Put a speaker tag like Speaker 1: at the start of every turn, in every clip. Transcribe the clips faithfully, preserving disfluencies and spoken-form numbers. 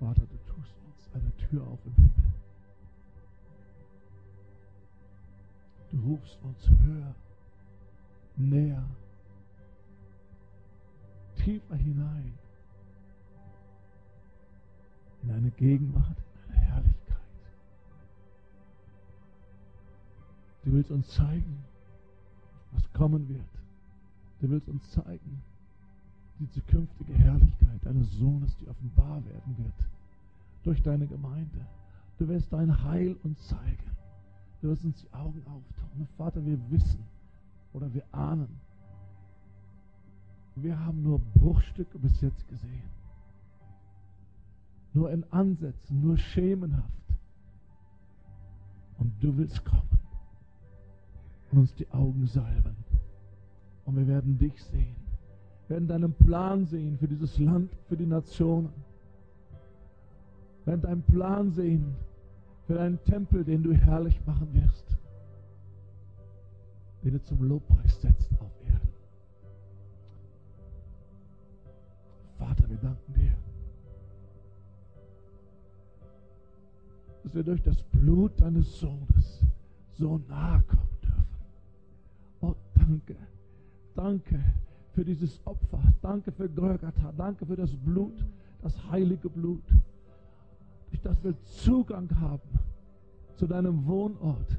Speaker 1: Vater, du tust uns eine Tür auf im Himmel. Du rufst uns höher, näher, tiefer hinein in eine Gegenwart, in eine Herrlichkeit. Du willst uns zeigen, was kommen wird. Du willst uns zeigen, die zukünftige Herrlichkeit deines Sohnes, die offenbar werden wird durch deine Gemeinde. Du wirst dein Heil uns zeigen. Du wirst uns die Augen auftun. Und Vater, wir wissen oder wir ahnen, wir haben nur Bruchstücke bis jetzt gesehen. Nur in Ansätzen, nur schemenhaft. Und du willst kommen und uns die Augen salben. Und wir werden dich sehen. Wir werden deinen Plan sehen für dieses Land, für die Nationen. Wir werden deinen Plan sehen für deinen Tempel, den du herrlich machen wirst. Den du zum Lobpreis setzt auf Erden. Vater, wir danken dir, dass wir durch das Blut deines Sohnes so nahe kommen dürfen. Oh, danke, danke für dieses Opfer, danke für Golgatha, danke für das Blut, das heilige Blut, durch das wir Zugang haben zu deinem Wohnort.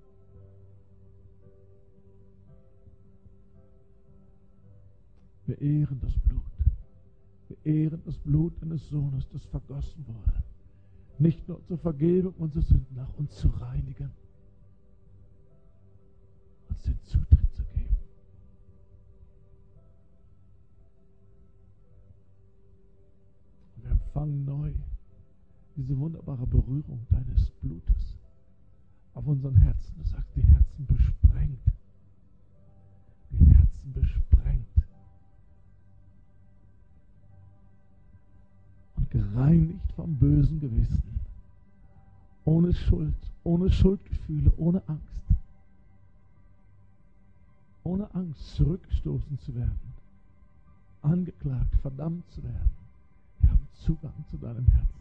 Speaker 1: Wir ehren das Blut. Wir ehren das Blut deines Sohnes, das vergossen wurde. Nicht nur zur Vergebung unserer Sünden, nach uns zu reinigen, uns den Zutritt zu geben. Und wir empfangen neu diese wunderbare Berührung deines Blutes auf unseren Herzen. Du sagst, die Herzen besprengt. Die Herzen besprengt. Und gereinigt vom bösen Gewissen. Ohne Schuld, ohne Schuldgefühle, ohne Angst. Ohne Angst zurückgestoßen zu werden. Angeklagt, verdammt zu werden. Wir haben Zugang zu deinem Herzen.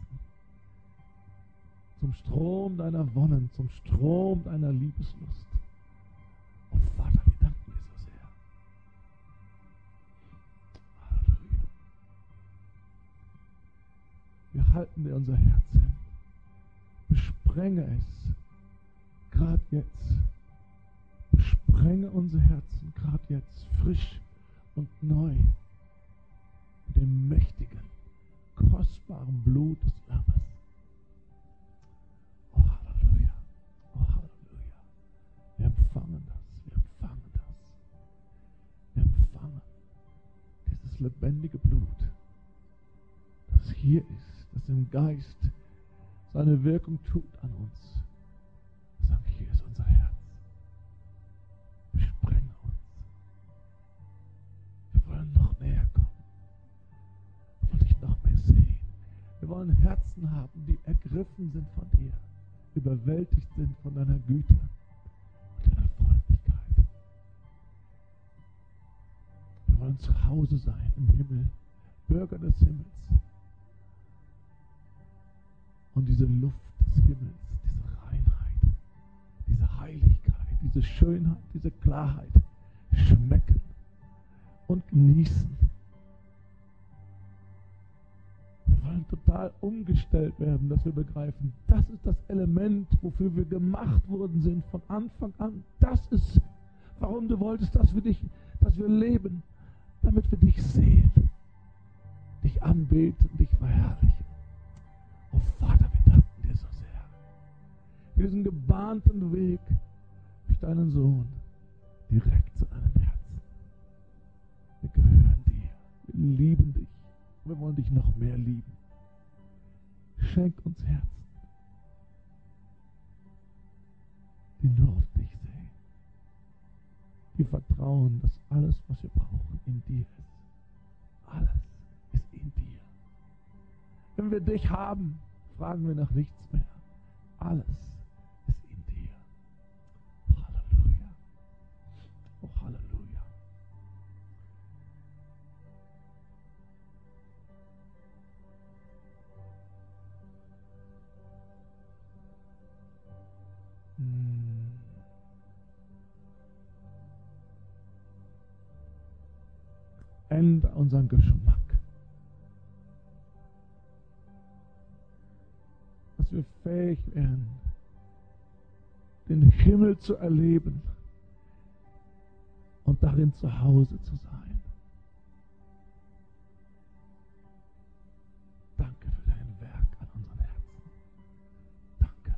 Speaker 1: Zum Strom deiner Wonnen, zum Strom deiner Liebeslust. Oh Vater, wir danken dir so sehr. Halleluja. Wir halten dir unser Herz hin. Besprenge es, gerade jetzt. Besprenge unser Herzen, gerade jetzt, frisch und neu. Mit dem mächtigen, kostbaren Blut des Lammes. Wir empfangen das, wir empfangen das. Wir empfangen dieses lebendige Blut, das hier ist, das im Geist seine Wirkung tut an uns. Wir sagen, hier ist unser Herz. Besprenge uns. Wir wollen noch näher kommen. Wir wollen dich noch mehr sehen. Wir wollen Herzen haben, die ergriffen sind von dir, überwältigt sind von deiner Güte. Wir wollen zu Hause sein im Himmel, Bürger des Himmels. Und diese Luft des Himmels, diese Reinheit, diese Heiligkeit, diese Schönheit, diese Klarheit schmecken und genießen. Wir wollen total umgestellt werden, dass wir begreifen, das ist das Element, wofür wir gemacht worden sind von Anfang an. Das ist, warum du wolltest, dass wir dich, dass wir leben, damit wir dich sehen, dich anbeten, dich verherrlichen. Oh Vater, wir danken dir so sehr für diesen gebahnten Weg durch deinen Sohn direkt zu deinem Herzen. Wir gehören dir, wir lieben dich, wir wollen dich noch mehr lieben. Schenk uns Herzen, die nur auf dich sehen, die vertrauen, dass alles, was wir brauchen, in dir ist. Alles ist in dir. Wenn wir dich haben, fragen wir nach nichts mehr. Alles ist in dir. Halleluja. Oh, Halleluja. Ändere unseren Geschmack. Dass wir fähig werden, den Himmel zu erleben und darin zu Hause zu sein. Danke für dein Werk an unseren Herzen. Danke.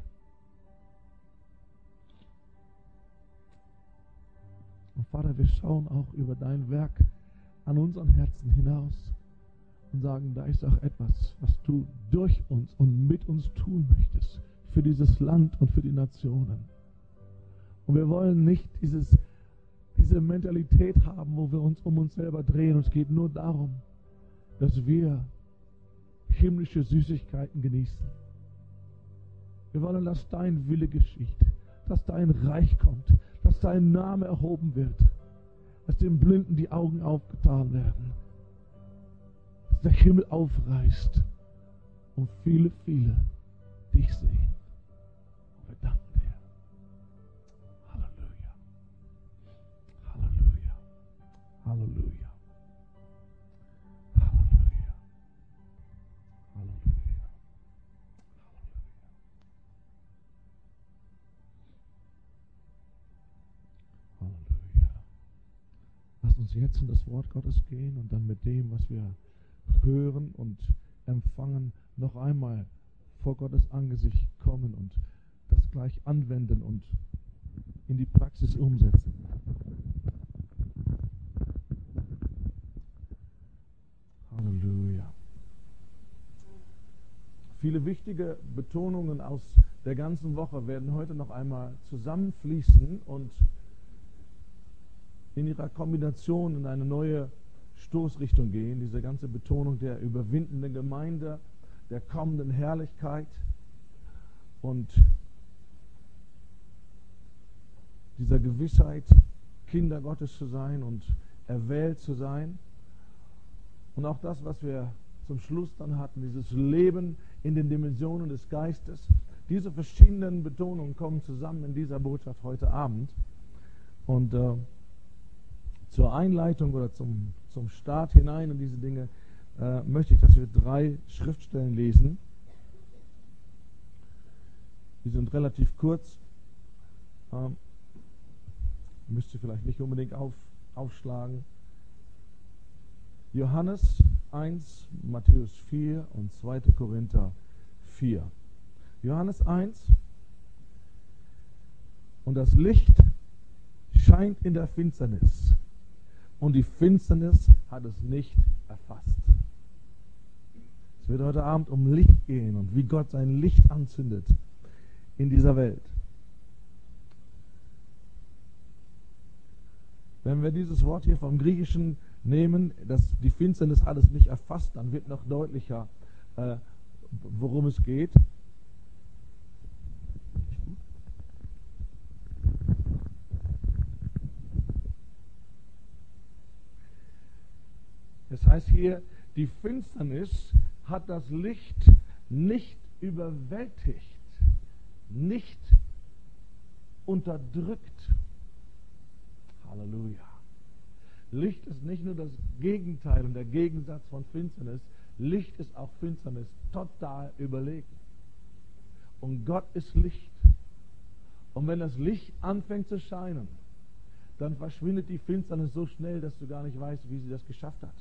Speaker 1: Und Vater, wir schauen auch über dein Werk an unseren Herzen hinaus und sagen, da ist auch etwas, was du durch uns und mit uns tun möchtest für dieses Land und für die Nationen. Und wir wollen nicht dieses, diese Mentalität haben, wo wir uns um uns selber drehen. Und es geht nur darum, dass wir himmlische Süßigkeiten genießen. Wir wollen, dass dein Wille geschieht, dass dein Reich kommt, dass dein Name erhoben wird, dass den Blinden die Augen aufgetan werden, dass der Himmel aufreißt und viele, viele dich sehen. Und wir danken dir. Halleluja. Halleluja. Halleluja. Halleluja. Halleluja. Halleluja. Lass uns jetzt in das Wort Gottes gehen und dann mit dem, was wir hören und empfangen, noch einmal vor Gottes Angesicht kommen und das gleich anwenden und in die Praxis umsetzen. Halleluja. Viele wichtige Betonungen aus der ganzen Woche werden heute noch einmal zusammenfließen und in ihrer Kombination in eine neue Stoßrichtung gehen. Diese ganze Betonung der überwindenden Gemeinde, der kommenden Herrlichkeit und dieser Gewissheit, Kinder Gottes zu sein und erwählt zu sein. Und auch das, was wir zum Schluss dann hatten, dieses Leben in den Dimensionen des Geistes. Diese verschiedenen Betonungen kommen zusammen in dieser Botschaft heute Abend. Und äh, zur Einleitung oder zum, zum Start hinein in diese Dinge äh, möchte ich, dass wir drei Schriftstellen lesen. Die sind relativ kurz. Ähm, müsst ihr vielleicht nicht unbedingt auf, aufschlagen. Johannes eins, Matthäus vier und zweiter Korinther vier. Johannes eins. Und das Licht scheint in der Finsternis, und die Finsternis hat es nicht erfasst. Es wird heute Abend um Licht gehen und wie Gott sein Licht anzündet in dieser Welt. Wenn wir dieses Wort hier vom Griechischen nehmen, dass die Finsternis hat es nicht erfasst, dann wird noch deutlicher, äh, worum es geht. Das heißt hier, die Finsternis hat das Licht nicht überwältigt, nicht unterdrückt. Halleluja. Licht ist nicht nur das Gegenteil und der Gegensatz von Finsternis, Licht ist auch Finsternis total überlegen. Und Gott ist Licht. Und wenn das Licht anfängt zu scheinen, dann verschwindet die Finsternis so schnell, dass du gar nicht weißt, wie sie das geschafft hat.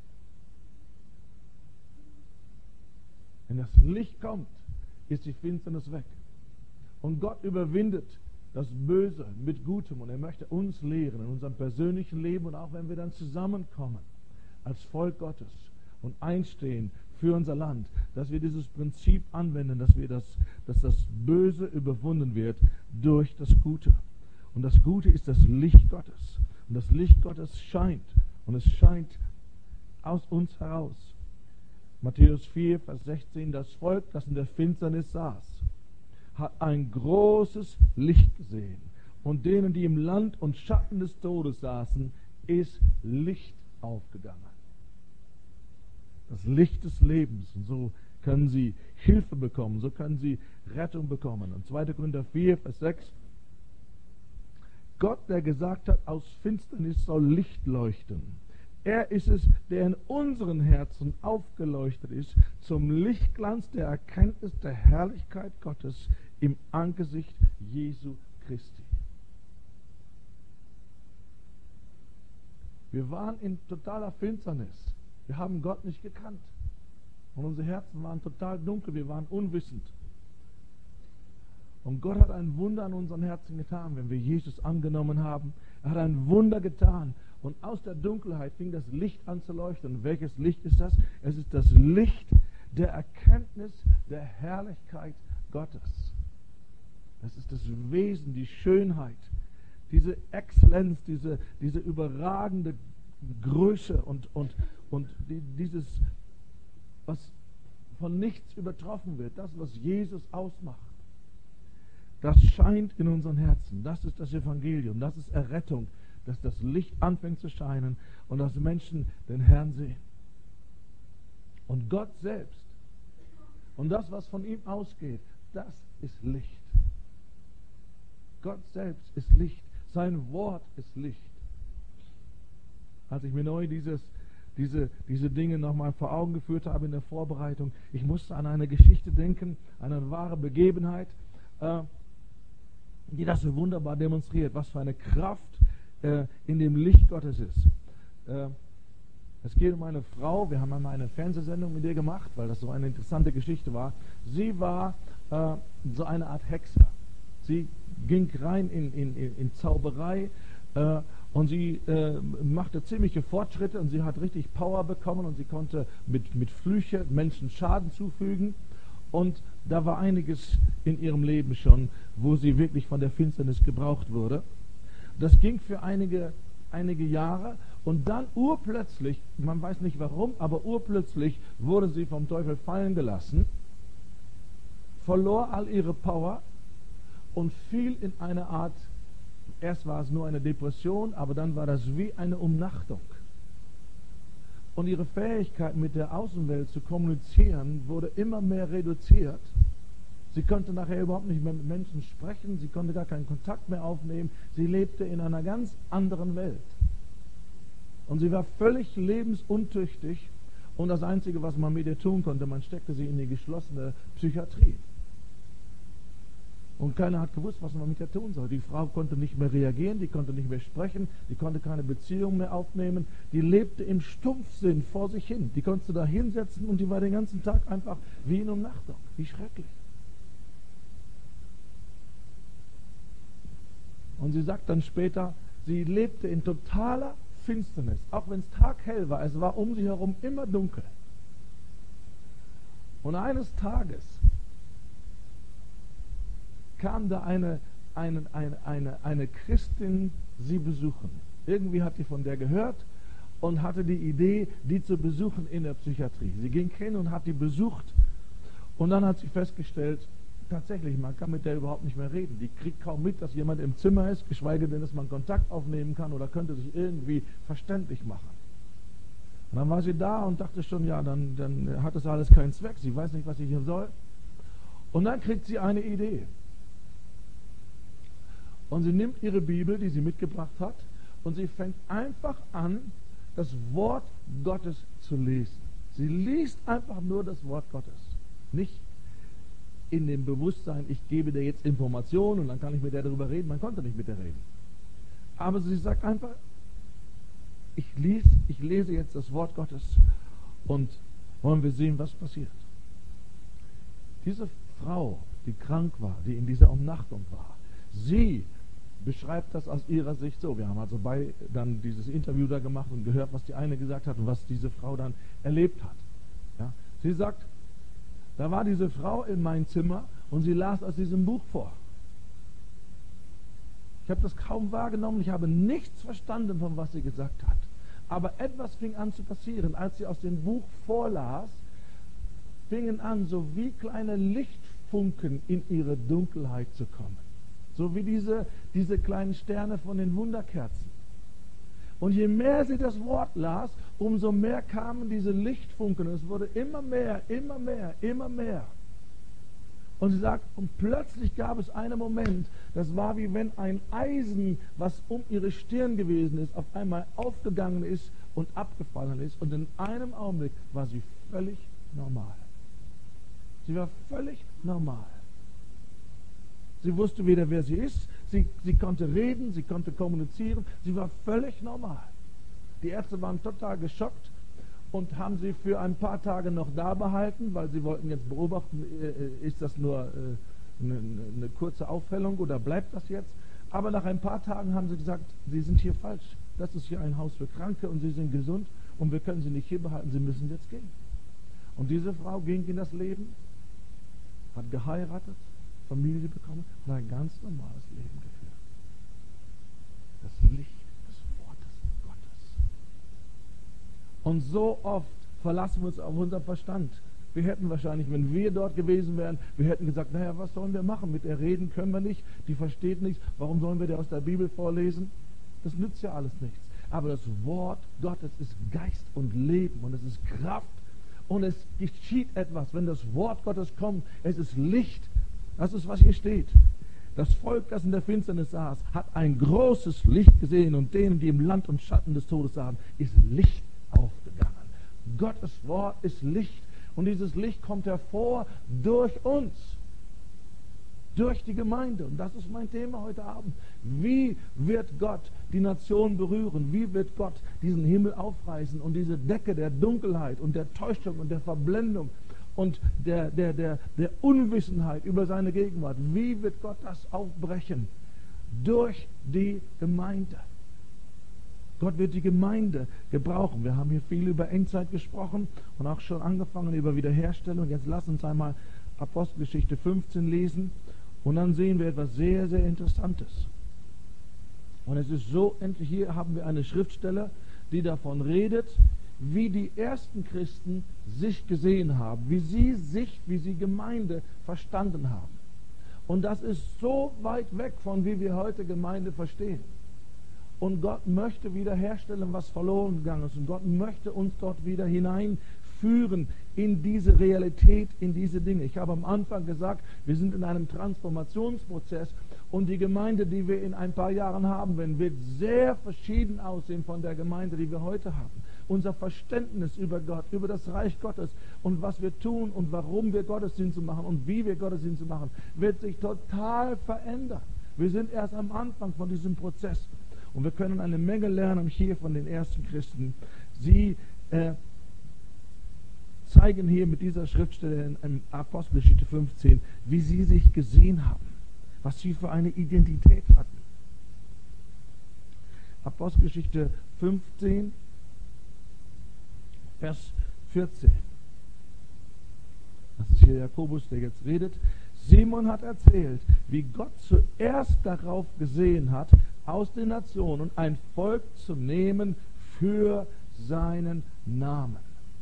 Speaker 1: Wenn das Licht kommt, ist die Finsternis weg. Und Gott überwindet das Böse mit Gutem. Und er möchte uns lehren in unserem persönlichen Leben und auch wenn wir dann zusammenkommen als Volk Gottes und einstehen für unser Land, dass wir dieses Prinzip anwenden, dass wir das, dass das Böse überwunden wird durch das Gute. Und das Gute ist das Licht Gottes. Und das Licht Gottes scheint. Und es scheint aus uns heraus. Matthäus vier, Vers sechzehn, das Volk, das in der Finsternis saß, hat ein großes Licht gesehen. Und denen, die im Land und Schatten des Todes saßen, ist Licht aufgegangen. Das Licht des Lebens. Und so können sie Hilfe bekommen, so können sie Rettung bekommen. Und zweiter Korinther vier, Vers sechs, Gott, der gesagt hat, aus Finsternis soll Licht leuchten, Er ist es, der in unseren Herzen aufgeleuchtet ist zum Lichtglanz der Erkenntnis der Herrlichkeit Gottes im Angesicht Jesu Christi. Wir waren in totaler Finsternis. Wir haben Gott nicht gekannt. Und unsere Herzen waren total dunkel. Wir waren unwissend. Und Gott hat ein Wunder an unseren Herzen getan, wenn wir Jesus angenommen haben. Er hat ein Wunder getan. Und aus der Dunkelheit fing das Licht an zu leuchten. Und welches Licht ist das? Es ist das Licht der Erkenntnis der Herrlichkeit Gottes. Das ist das Wesen, die Schönheit, diese Exzellenz, diese, diese überragende Größe und, und, und die, dieses, was von nichts übertroffen wird, das, was Jesus ausmacht. Das scheint in unseren Herzen. Das ist das Evangelium, das ist Errettung, dass das Licht anfängt zu scheinen und dass Menschen den Herrn sehen. Und Gott selbst und das, was von ihm ausgeht, das ist Licht. Gott selbst ist Licht. Sein Wort ist Licht. Als ich mir neu dieses, diese, diese Dinge nochmal vor Augen geführt habe in der Vorbereitung, ich musste an eine Geschichte denken, eine wahre Begebenheit, äh, die das so wunderbar demonstriert, was für eine Kraft äh, in dem Licht Gottes ist. Äh, es geht um eine Frau, wir haben einmal eine Fernsehsendung mit ihr gemacht, weil das so eine interessante Geschichte war. Sie war äh, so eine Art Hexe. Sie ging rein in, in, in Zauberei äh, und sie äh, machte ziemliche Fortschritte und sie hat richtig Power bekommen und sie konnte mit, mit Flüche Menschen Schaden zufügen. Und da war einiges in ihrem Leben schon, wo sie wirklich von der Finsternis gebraucht wurde. Das ging für einige, einige Jahre und dann urplötzlich, man weiß nicht warum, aber urplötzlich wurde sie vom Teufel fallen gelassen, verlor all ihre Power und fiel in eine Art, erst war es nur eine Depression, aber dann war das wie eine Umnachtung. Und ihre Fähigkeit mit der Außenwelt zu kommunizieren wurde immer mehr reduziert. Sie konnte nachher überhaupt nicht mehr mit Menschen sprechen, sie konnte gar keinen Kontakt mehr aufnehmen, sie lebte in einer ganz anderen Welt. Und sie war völlig lebensuntüchtig und das Einzige, was man mit ihr tun konnte, man steckte sie in die geschlossene Psychiatrie. Und keiner hat gewusst, was man mit ihr tun soll. Die Frau konnte nicht mehr reagieren, die konnte nicht mehr sprechen, die konnte keine Beziehung mehr aufnehmen. Die lebte im Stumpfsinn vor sich hin. Die konntest du da hinsetzen und die war den ganzen Tag einfach wie in Umnachtung. Wie schrecklich. Und sie sagt dann später, sie lebte in totaler Finsternis. Auch wenn es taghell war, es war um sie herum immer dunkel. Und eines Tages kam da eine, eine, eine, eine, eine Christin sie besuchen. Irgendwie hat sie von der gehört und hatte die Idee, die zu besuchen in der Psychiatrie. Sie ging hin und hat die besucht und dann hat sie festgestellt, tatsächlich, man kann mit der überhaupt nicht mehr reden. Die kriegt kaum mit, dass jemand im Zimmer ist, geschweige denn, dass man Kontakt aufnehmen kann oder könnte sich irgendwie verständlich machen. Und dann war sie da und dachte schon, ja, dann, dann hat das alles keinen Zweck. Sie weiß nicht, was sie hier soll. Und dann kriegt sie eine Idee. Und sie nimmt ihre Bibel, die sie mitgebracht hat, und sie fängt einfach an, das Wort Gottes zu lesen. Sie liest einfach nur das Wort Gottes. Nicht in dem Bewusstsein, ich gebe dir jetzt Informationen und dann kann ich mit der darüber reden. Man konnte nicht mit der reden. Aber sie sagt einfach, ich lese, ich lese jetzt das Wort Gottes und wollen wir sehen, was passiert. Diese Frau, die krank war, die in dieser Umnachtung war, sie beschreibt das aus ihrer Sicht so. Wir haben also bei dann dieses Interview da gemacht und gehört, was die eine gesagt hat und was diese Frau dann erlebt hat. Ja? Sie sagt, da war diese Frau in meinem Zimmer und sie las aus diesem Buch vor. Ich habe das kaum wahrgenommen, ich habe nichts verstanden, von was sie gesagt hat. Aber etwas fing an zu passieren. Als sie aus dem Buch vorlas, fingen an, so wie kleine Lichtfunken in ihre Dunkelheit zu kommen. So wie diese, diese kleinen Sterne von den Wunderkerzen. Und je mehr sie das Wort las, umso mehr kamen diese Lichtfunken. Und es wurde immer mehr, immer mehr, immer mehr. Und sie sagt, und plötzlich gab es einen Moment, das war wie wenn ein Eisen, was um ihre Stirn gewesen ist, auf einmal aufgegangen ist und abgefallen ist. Und in einem Augenblick war sie völlig normal. Sie war völlig normal. Sie wusste weder, wer sie ist, sie, sie konnte reden, sie konnte kommunizieren, sie war völlig normal. Die Ärzte waren total geschockt und haben sie für ein paar Tage noch da behalten, weil sie wollten jetzt beobachten, äh, ist das nur äh, eine, eine kurze Aufhellung oder bleibt das jetzt? Aber nach ein paar Tagen haben sie gesagt, sie sind hier falsch. Das ist hier ein Haus für Kranke und sie sind gesund und wir können sie nicht hier behalten, sie müssen jetzt gehen. Und diese Frau ging in das Leben, hat geheiratet, Familie bekommen und ein ganz normales Leben geführt. Das Licht des Wortes Gottes. Und so oft verlassen wir uns auf unseren Verstand. Wir hätten wahrscheinlich, wenn wir dort gewesen wären, wir hätten gesagt, naja, was sollen wir machen? Mit der reden können wir nicht, die versteht nichts. Warum sollen wir der aus der Bibel vorlesen? Das nützt ja alles nichts. Aber das Wort Gottes ist Geist und Leben und es ist Kraft und es geschieht etwas, wenn das Wort Gottes kommt. Es ist Licht. Das ist, was hier steht. Das Volk, das in der Finsternis saß, hat ein großes Licht gesehen und denen, die im Land und Schatten des Todes saßen, ist Licht aufgegangen. Gottes Wort ist Licht und dieses Licht kommt hervor durch uns, durch die Gemeinde. Und das ist mein Thema heute Abend. Wie wird Gott die Nation berühren? Wie wird Gott diesen Himmel aufreißen und diese Decke der Dunkelheit und der Täuschung und der Verblendung und der, der, der, der Unwissenheit über seine Gegenwart, wie wird Gott das aufbrechen? Durch die Gemeinde. Gott wird die Gemeinde gebrauchen. Wir haben hier viel über Endzeit gesprochen und auch schon angefangen über Wiederherstellung. Jetzt lass uns einmal Apostelgeschichte fünfzehn lesen und dann sehen wir etwas sehr, sehr Interessantes. Und es ist so, endlich hier haben wir eine Schriftstelle, die davon redet, wie die ersten Christen sich gesehen haben, wie sie sich, wie sie Gemeinde verstanden haben. Und das ist so weit weg von wie wir heute Gemeinde verstehen. Und Gott möchte wiederherstellen, was verloren gegangen ist. Und Gott möchte uns dort wieder hineinführen in diese Realität, in diese Dinge. Ich habe am Anfang gesagt, wir sind in einem Transformationsprozess und die Gemeinde, die wir in ein paar Jahren haben werden, wird sehr verschieden aussehen von der Gemeinde, die wir heute haben. Unser Verständnis über Gott, über das Reich Gottes und was wir tun und warum wir Gottesdienste machen und wie wir Gottesdienste machen, wird sich total verändern. Wir sind erst am Anfang von diesem Prozess und wir können eine Menge lernen hier von den ersten Christen. Sie äh, zeigen hier mit dieser Schriftstelle in Apostelgeschichte fünfzehn, wie sie sich gesehen haben, was sie für eine Identität hatten. Apostelgeschichte fünfzehn, Vers vierzehn. Das ist hier Jakobus, der jetzt redet. Simon hat erzählt, wie Gott zuerst darauf gesehen hat, aus den Nationen ein Volk zu nehmen für seinen Namen.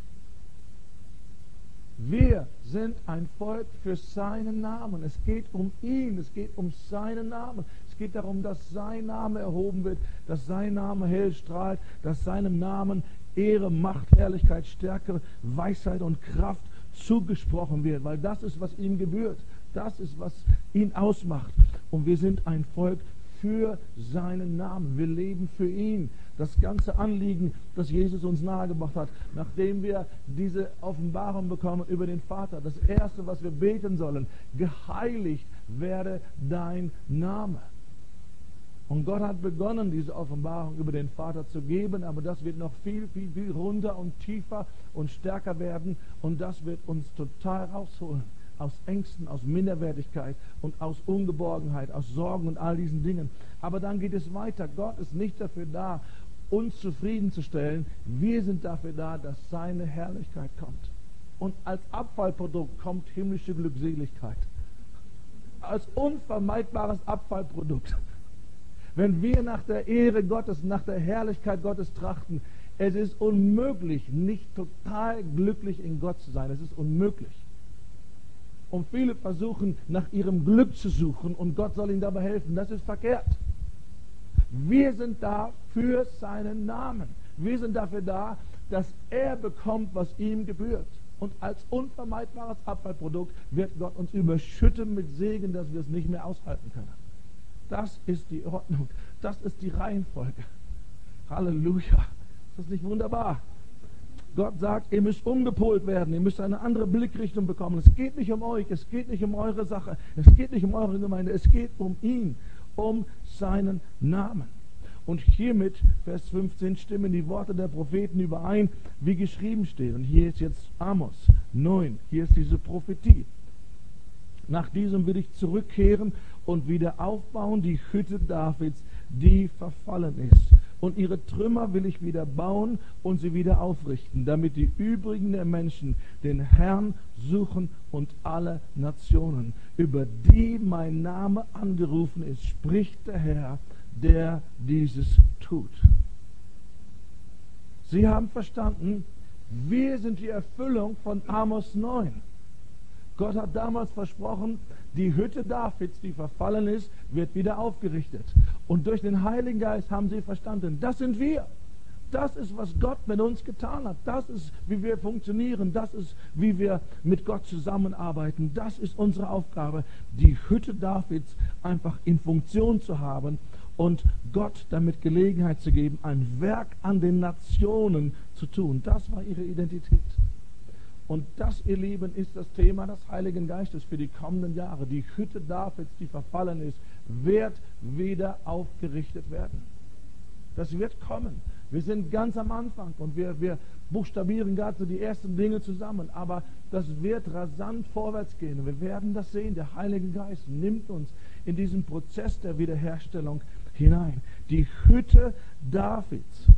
Speaker 1: Wir sind ein Volk für seinen Namen. Es geht um ihn, es geht um seinen Namen. Es geht darum, dass sein Name erhoben wird, dass sein Name hell strahlt, dass seinem Namen Ehre, Macht, Herrlichkeit, Stärke, Weisheit und Kraft zugesprochen wird, weil das ist, was ihm gebührt. Das ist, was ihn ausmacht. Und wir sind ein Volk für seinen Namen. Wir leben für ihn. Das ganze Anliegen, das Jesus uns nahegebracht hat, nachdem wir diese Offenbarung bekommen über den Vater, das Erste, was wir beten sollen, geheiligt werde dein Name. Und Gott hat begonnen, diese Offenbarung über den Vater zu geben, aber das wird noch viel, viel, viel runter und tiefer und stärker werden und das wird uns total rausholen aus Ängsten, aus Minderwertigkeit und aus Ungeborgenheit, aus Sorgen und all diesen Dingen. Aber dann geht es weiter. Gott ist nicht dafür da, uns zufriedenzustellen. Wir sind dafür da, dass seine Herrlichkeit kommt. Und als Abfallprodukt kommt himmlische Glückseligkeit. Als unvermeidbares Abfallprodukt. Wenn wir nach der Ehre Gottes, nach der Herrlichkeit Gottes trachten, es ist unmöglich, nicht total glücklich in Gott zu sein. Es ist unmöglich. Und viele versuchen, nach ihrem Glück zu suchen und Gott soll ihnen dabei helfen. Das ist verkehrt. Wir sind da für seinen Namen. Wir sind dafür da, dass er bekommt, was ihm gebührt. Und als unvermeidbares Abfallprodukt wird Gott uns überschütten mit Segen, dass wir es nicht mehr aushalten können. Das ist die Ordnung. Das ist die Reihenfolge. Halleluja. Ist das nicht wunderbar? Gott sagt, ihr müsst umgepolt werden, ihr müsst eine andere Blickrichtung bekommen. Es geht nicht um euch, es geht nicht um eure Sache, es geht nicht um eure Gemeinde, es geht um ihn, um seinen Namen. Und hiermit, Vers fünfzehn, stimmen die Worte der Propheten überein, wie geschrieben steht. Und hier ist jetzt Amos neun, hier ist diese Prophetie. Nach diesem will ich zurückkehren und wieder aufbauen die Hütte Davids, die verfallen ist. Und ihre Trümmer will ich wieder bauen und sie wieder aufrichten, damit die übrigen der Menschen den Herrn suchen und alle Nationen, über die mein Name angerufen ist, spricht der Herr, der dieses tut. Sie haben verstanden, wir sind die Erfüllung von Amos neun. Gott hat damals versprochen, die Hütte Davids, die verfallen ist, wird wieder aufgerichtet. Und durch den Heiligen Geist haben sie verstanden, das sind wir. Das ist, was Gott mit uns getan hat. Das ist, wie wir funktionieren. Das ist, wie wir mit Gott zusammenarbeiten. Das ist unsere Aufgabe, die Hütte Davids einfach in Funktion zu haben und Gott damit Gelegenheit zu geben, ein Werk an den Nationen zu tun. Das war ihre Identität. Und das, ihr Lieben, ist das Thema des Heiligen Geistes für die kommenden Jahre. Die Hütte Davids, die verfallen ist, wird wieder aufgerichtet werden. Das wird kommen. Wir sind ganz am Anfang und wir, wir buchstabieren gerade so die ersten Dinge zusammen. Aber das wird rasant vorwärts gehen. Und wir werden das sehen. Der Heilige Geist nimmt uns in diesen Prozess der Wiederherstellung hinein. Die Hütte Davids.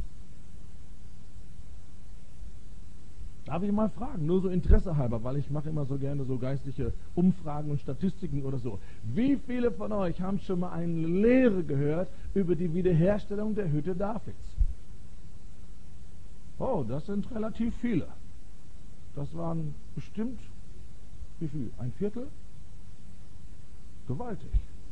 Speaker 1: Darf ich mal fragen, nur so Interesse halber, weil ich mache immer so gerne so geistliche Umfragen und Statistiken oder so. Wie viele von euch haben schon mal eine Lehre gehört über die Wiederherstellung der Hütte Davids? Oh, das sind relativ viele. Das waren bestimmt, wie viel? Ein Viertel? Gewaltig.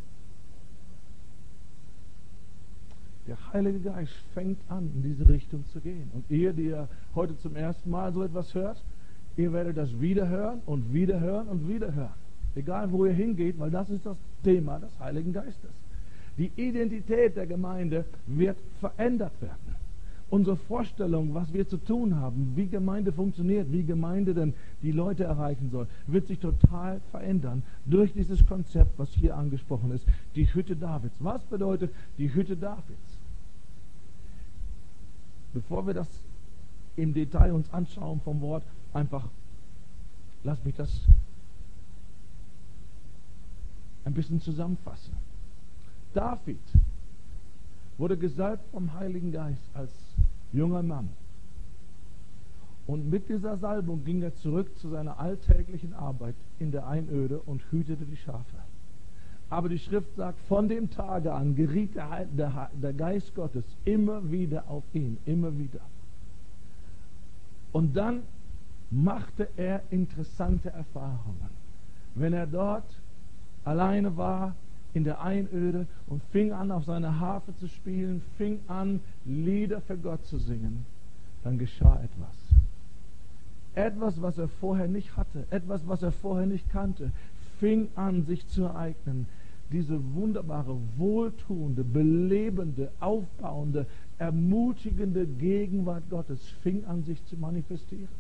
Speaker 1: Der Heilige Geist fängt an, in diese Richtung zu gehen. Und ihr, die ihr heute zum ersten Mal so etwas hört, ihr werdet das wieder hören und wieder hören und wieder hören. Egal, wo ihr hingeht, weil das ist das Thema des Heiligen Geistes. Die Identität der Gemeinde wird verändert werden. Unsere Vorstellung, was wir zu tun haben, wie Gemeinde funktioniert, wie Gemeinde denn die Leute erreichen soll, wird sich total verändern durch dieses Konzept, was hier angesprochen ist, die Hütte Davids. Was bedeutet die Hütte Davids? Bevor wir das im Detail uns anschauen vom Wort, einfach, lass mich das ein bisschen zusammenfassen. David wurde gesalbt vom Heiligen Geist als junger Mann. Und mit dieser Salbung ging er zurück zu seiner alltäglichen Arbeit in der Einöde und hütete die Schafe. Aber die Schrift sagt, von dem Tage an geriet der, der, der Geist Gottes immer wieder auf ihn, immer wieder. Und dann machte er interessante Erfahrungen. Wenn er dort alleine war, in der Einöde und fing an, auf seiner Harfe zu spielen, fing an, Lieder für Gott zu singen, dann geschah etwas. Etwas, was er vorher nicht hatte, etwas, was er vorher nicht kannte, fing an, sich zu ereignen. Diese wunderbare, wohltuende, belebende, aufbauende, ermutigende Gegenwart Gottes fing an, sich zu manifestieren.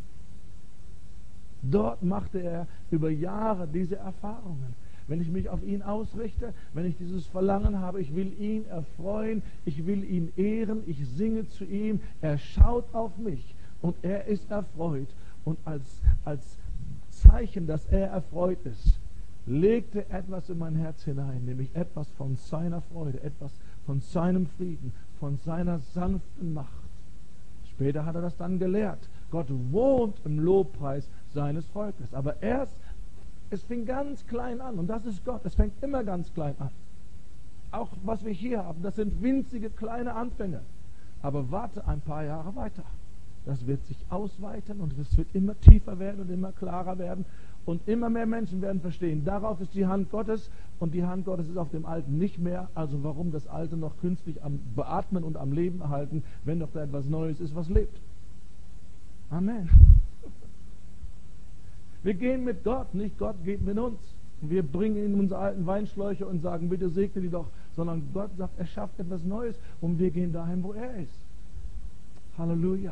Speaker 1: Dort machte er über Jahre diese Erfahrungen. Wenn ich mich auf ihn ausrichte, wenn ich dieses Verlangen habe, ich will ihn erfreuen, ich will ihn ehren, ich singe zu ihm, er schaut auf mich und er ist erfreut. Und als, als Zeichen, dass er erfreut ist, legte etwas in mein Herz hinein, nämlich etwas von seiner Freude, etwas von seinem Frieden, von seiner sanften Macht. Später hat er das dann gelehrt. Gott wohnt im Lobpreis seines Volkes. Aber erst, es fing ganz klein an. Und das ist Gott. Es fängt immer ganz klein an. Auch was wir hier haben, das sind winzige kleine Anfänge. Aber warte ein paar Jahre weiter. Das wird sich ausweiten und es wird immer tiefer werden und immer klarer werden. Und immer mehr Menschen werden verstehen, darauf ist die Hand Gottes und die Hand Gottes ist auf dem Alten nicht mehr. Also warum das Alte noch künstlich am Beatmen und am Leben erhalten, wenn doch da etwas Neues ist, was lebt. Amen. Wir gehen mit Gott, nicht Gott geht mit uns. Wir bringen ihm unsere alten Weinschläuche und sagen, bitte segne die doch. Sondern Gott sagt, er schafft etwas Neues und wir gehen dahin, wo er ist. Halleluja.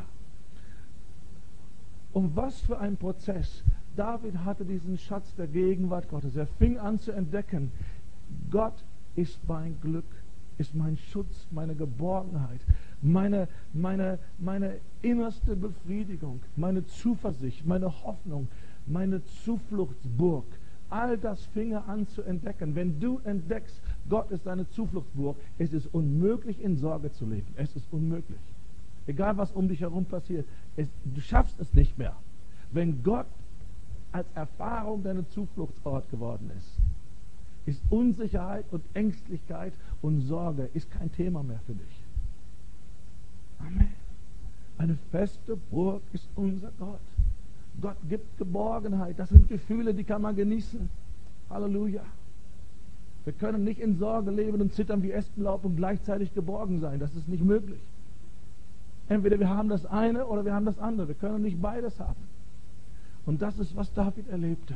Speaker 1: Und was für ein Prozess. David hatte diesen Schatz der Gegenwart Gottes. Er fing an zu entdecken, Gott ist mein Glück, ist mein Schutz, meine Geborgenheit, meine, meine, meine innerste Befriedigung, meine Zuversicht, meine Hoffnung, meine Zufluchtsburg. All das fing er an zu entdecken. Wenn du entdeckst, Gott ist deine Zufluchtsburg, es ist unmöglich, in Sorge zu leben. Es ist unmöglich. Egal, was um dich herum passiert, es, du schaffst es nicht mehr. Wenn Gott als Erfahrung dein Zufluchtsort geworden ist, ist Unsicherheit und Ängstlichkeit und Sorge ist kein Thema mehr für dich. Amen. Eine feste Burg ist unser Gott. Gott gibt Geborgenheit. Das sind Gefühle, die kann man genießen. Halleluja. Wir können nicht in Sorge leben und zittern wie Espenlaub und gleichzeitig geborgen sein. Das ist nicht möglich. Entweder wir haben das eine oder wir haben das andere. Wir können nicht beides haben. Und das ist, was David erlebte.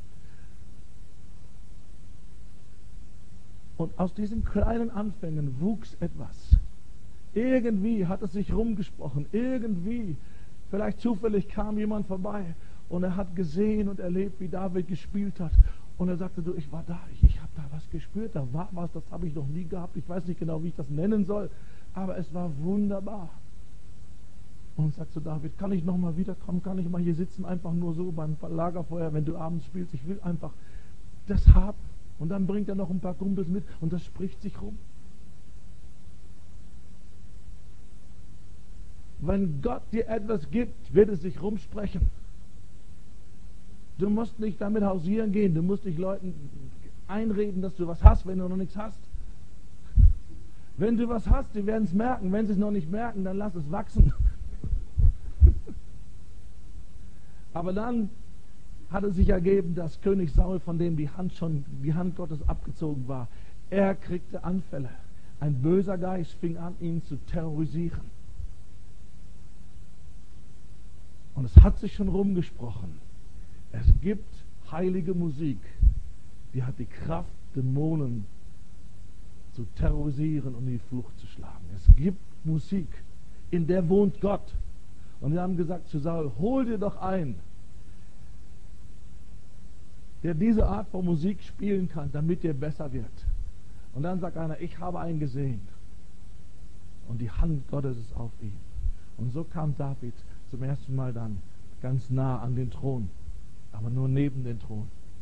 Speaker 1: Und aus diesen kleinen Anfängen wuchs etwas. Irgendwie hat es sich rumgesprochen. Irgendwie, vielleicht zufällig kam jemand vorbei und er hat gesehen und erlebt, wie David gespielt hat. Und er sagte, du, ich war da, ich, ich habe da was gespürt, da war was, das habe ich noch nie gehabt. Ich weiß nicht genau, wie ich das nennen soll, aber es war wunderbar. Und sagt zu David, kann ich nochmal wiederkommen, kann ich mal hier sitzen, einfach nur so beim Lagerfeuer, wenn du abends spielst, ich will einfach das haben. Und dann bringt er noch ein paar Kumpels mit und das spricht sich rum. Wenn Gott dir etwas gibt, wird es sich rumsprechen. Du musst nicht damit hausieren gehen, du musst nicht Leuten einreden, dass du was hast, wenn du noch nichts hast. Wenn du was hast, die werden es merken. Wenn sie es noch nicht merken, dann lass es wachsen. Aber dann hat es sich ergeben, dass König Saul, von dem die Hand schon, die Hand Gottes abgezogen war, er kriegte Anfälle. Ein böser Geist fing an, ihn zu terrorisieren. Und es hat sich schon rumgesprochen. Es gibt heilige Musik, die hat die Kraft, Dämonen zu terrorisieren und in die Flucht zu schlagen. Es gibt Musik, in der wohnt Gott. Und wir haben gesagt zu Saul, hol dir doch ein, der diese Art von Musik spielen kann, damit dir besser wird. Und dann sagt einer, ich habe einen gesehen. Und die Hand Gottes ist auf ihm. Und so kam David zum ersten Mal dann ganz nah an den Thron, aber nur neben den Thron.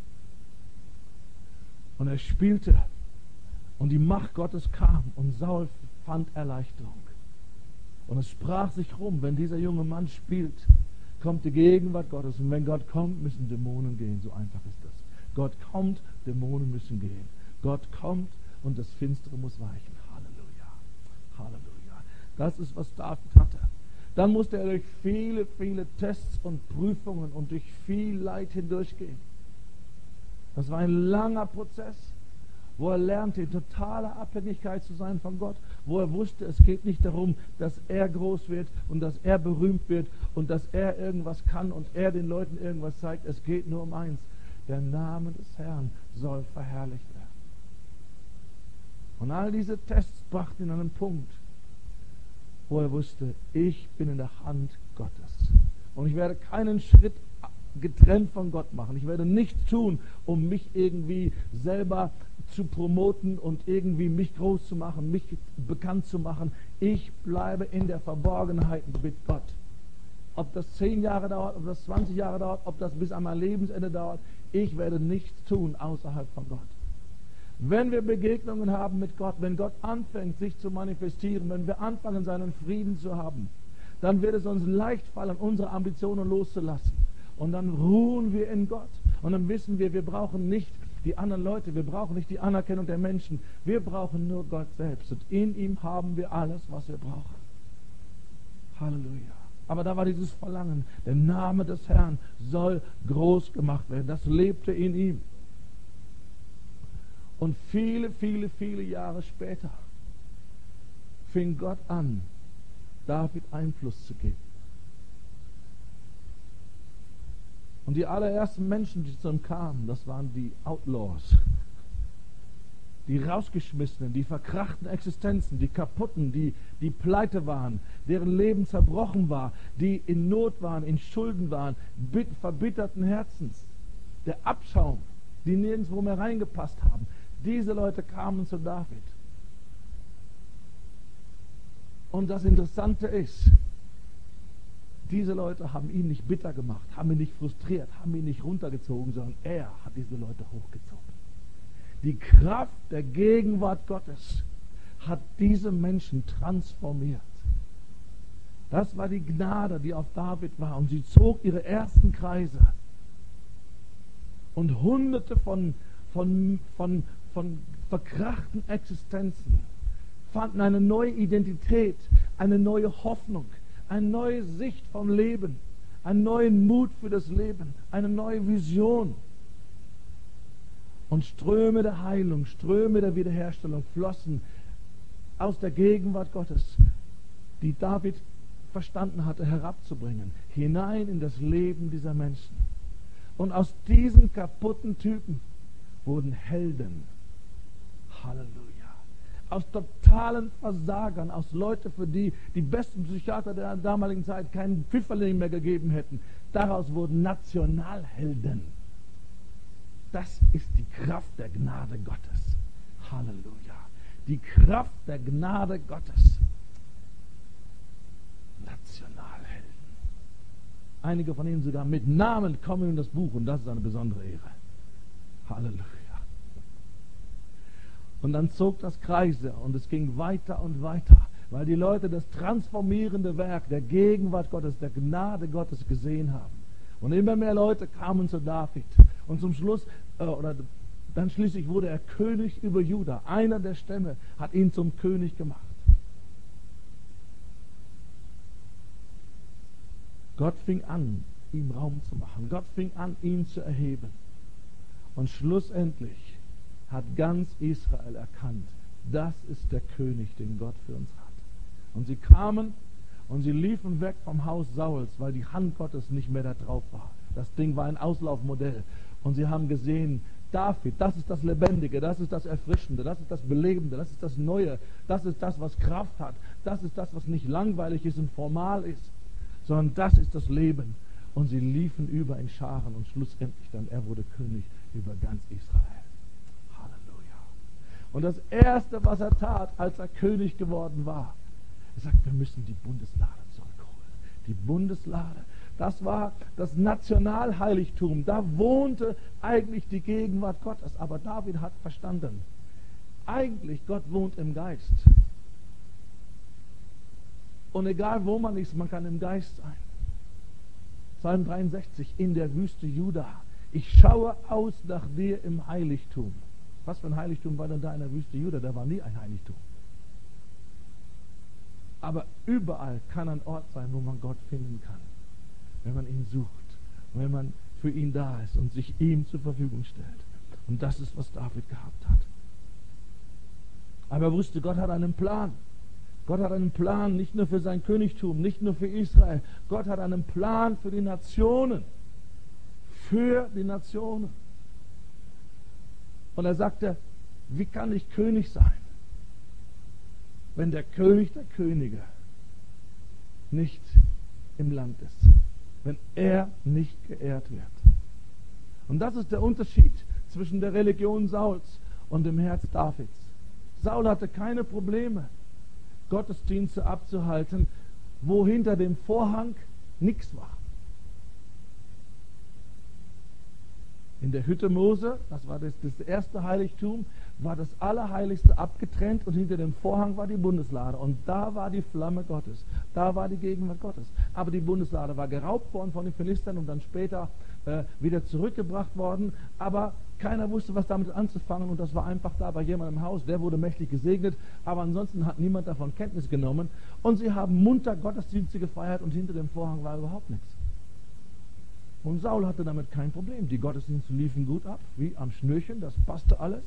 Speaker 1: Und er spielte und die Macht Gottes kam und Saul fand Erleichterung. Und es sprach sich rum, wenn dieser junge Mann spielt, kommt die Gegenwart Gottes. Und wenn Gott kommt, müssen Dämonen gehen. So einfach ist das. Gott kommt, Dämonen müssen gehen. Gott kommt und das Finstere muss weichen. Halleluja. Halleluja. Das ist, was David hatte. Dann musste er durch viele, viele Tests und Prüfungen und durch viel Leid hindurchgehen. Das war ein langer Prozess, wo er lernte, in totaler Abhängigkeit zu sein von Gott, wo er wusste, es geht nicht darum, dass er groß wird und dass er berühmt wird und dass er irgendwas kann und er den Leuten irgendwas zeigt. Es geht nur um eins. Der Name des Herrn soll verherrlicht werden. Und all diese Tests brachten ihn an einen Punkt, wo er wusste, ich bin in der Hand Gottes. Und ich werde keinen Schritt getrennt von Gott machen. Ich werde nichts tun, um mich irgendwie selber zu promoten und irgendwie mich groß zu machen, mich bekannt zu machen. Ich bleibe in der Verborgenheit mit Gott. Ob das zehn Jahre dauert, ob das zwanzig Jahre dauert, ob das bis an mein Lebensende dauert, ich werde nichts tun außerhalb von Gott. Wenn wir Begegnungen haben mit Gott, wenn Gott anfängt, sich zu manifestieren, wenn wir anfangen, seinen Frieden zu haben, dann wird es uns leicht fallen, unsere Ambitionen loszulassen. Und dann ruhen wir in Gott. Und dann wissen wir, wir brauchen nicht die anderen Leute, wir brauchen nicht die Anerkennung der Menschen, wir brauchen nur Gott selbst. Und in ihm haben wir alles, was wir brauchen. Halleluja. Aber da war dieses Verlangen, der Name des Herrn soll groß gemacht werden. Das lebte in ihm. Und viele, viele, viele Jahre später fing Gott an, David Einfluss zu geben. Und die allerersten Menschen, die zu ihm kamen, das waren die Outlaws. Die rausgeschmissenen, die verkrachten Existenzen, die kaputten, die, die pleite waren, deren Leben zerbrochen war, die in Not waren, in Schulden waren, bit, verbitterten Herzens. Der Abschaum, die nirgendwo mehr reingepasst haben. Diese Leute kamen zu David. Und das Interessante ist, diese Leute haben ihn nicht bitter gemacht, haben ihn nicht frustriert, haben ihn nicht runtergezogen, sondern er hat diese Leute hochgezogen. Die Kraft der Gegenwart Gottes hat diese Menschen transformiert. Das war die Gnade, die auf David war. Und sie zog ihre ersten Kreise. Und hunderte von, von, von, von verkrachten Existenzen fanden eine neue Identität, eine neue Hoffnung, eine neue Sicht vom Leben, einen neuen Mut für das Leben, eine neue Vision. Und Ströme der Heilung, Ströme der Wiederherstellung flossen aus der Gegenwart Gottes, die David verstanden hatte, herabzubringen, hinein in das Leben dieser Menschen. Und aus diesen kaputten Typen wurden Helden. Halleluja. Aus totalen Versagern, aus Leuten, für die die besten Psychiater der damaligen Zeit keinen Pfifferling mehr gegeben hätten, daraus wurden Nationalhelden. Das ist die Kraft der Gnade Gottes. Halleluja. Die Kraft der Gnade Gottes. Nationalhelden. Einige von ihnen sogar mit Namen kommen in das Buch und das ist eine besondere Ehre. Halleluja. Und dann zog das Kreise und es ging weiter und weiter, weil die Leute das transformierende Werk der Gegenwart Gottes, der Gnade Gottes gesehen haben. Und immer mehr Leute kamen zu David. Und zum Schluss, äh, oder dann schließlich wurde er König über Juda. Einer der Stämme hat ihn zum König gemacht. Gott fing an, ihm Raum zu machen. Gott fing an, ihn zu erheben. Und schlussendlich hat ganz Israel erkannt, das ist der König, den Gott für uns hat. Und sie kamen und sie liefen weg vom Haus Sauls, weil die Hand Gottes nicht mehr da drauf war. Das Ding war ein Auslaufmodell. Und sie haben gesehen, David, das ist das Lebendige, das ist das Erfrischende, das ist das Belebende, das ist das Neue, das ist das, was Kraft hat, das ist das, was nicht langweilig ist und formal ist, sondern das ist das Leben. Und sie liefen über in Scharen und schlussendlich dann, er wurde König über ganz Israel. Halleluja. Und das Erste, was er tat, als er König geworden war, er sagt, wir müssen die Bundeslade zurückholen. Die Bundeslade, das war das Nationalheiligtum. Da wohnte eigentlich die Gegenwart Gottes. Aber David hat verstanden, eigentlich Gott wohnt im Geist. Und egal wo man ist, man kann im Geist sein. Psalm dreiundsechzig, in der Wüste Juda. Ich schaue aus nach dir im Heiligtum. Was für ein Heiligtum war denn da in der Wüste Juda? Da war nie ein Heiligtum. Aber überall kann ein Ort sein, wo man Gott finden kann, wenn man ihn sucht, wenn man für ihn da ist und sich ihm zur Verfügung stellt. Und das ist, was David gehabt hat. Aber er wusste, Gott hat einen Plan. Gott hat einen Plan, nicht nur für sein Königtum, nicht nur für Israel. Gott hat einen Plan für die Nationen. Für die Nationen. Und er sagte, wie kann ich König sein, wenn der König der Könige nicht im Land ist? Wenn er nicht geehrt wird. Und das ist der Unterschied zwischen der Religion Sauls und dem Herz Davids. Saul hatte keine Probleme, Gottesdienste abzuhalten, wo hinter dem Vorhang nichts war. In der Hütte Mose, das war das, das erste Heiligtum, war das Allerheiligste abgetrennt und hinter dem Vorhang war die Bundeslade. Und da war die Flamme Gottes, da war die Gegenwart Gottes. Aber die Bundeslade war geraubt worden von den Philistern und dann später äh, wieder zurückgebracht worden. Aber keiner wusste, was damit anzufangen und das war einfach da bei jemandem im Haus. Der wurde mächtig gesegnet, aber ansonsten hat niemand davon Kenntnis genommen. Und sie haben munter Gottesdienste gefeiert und hinter dem Vorhang war überhaupt nichts. Und Saul hatte damit kein Problem. Die Gottesdienste liefen gut ab, wie am Schnürchen, das passte alles.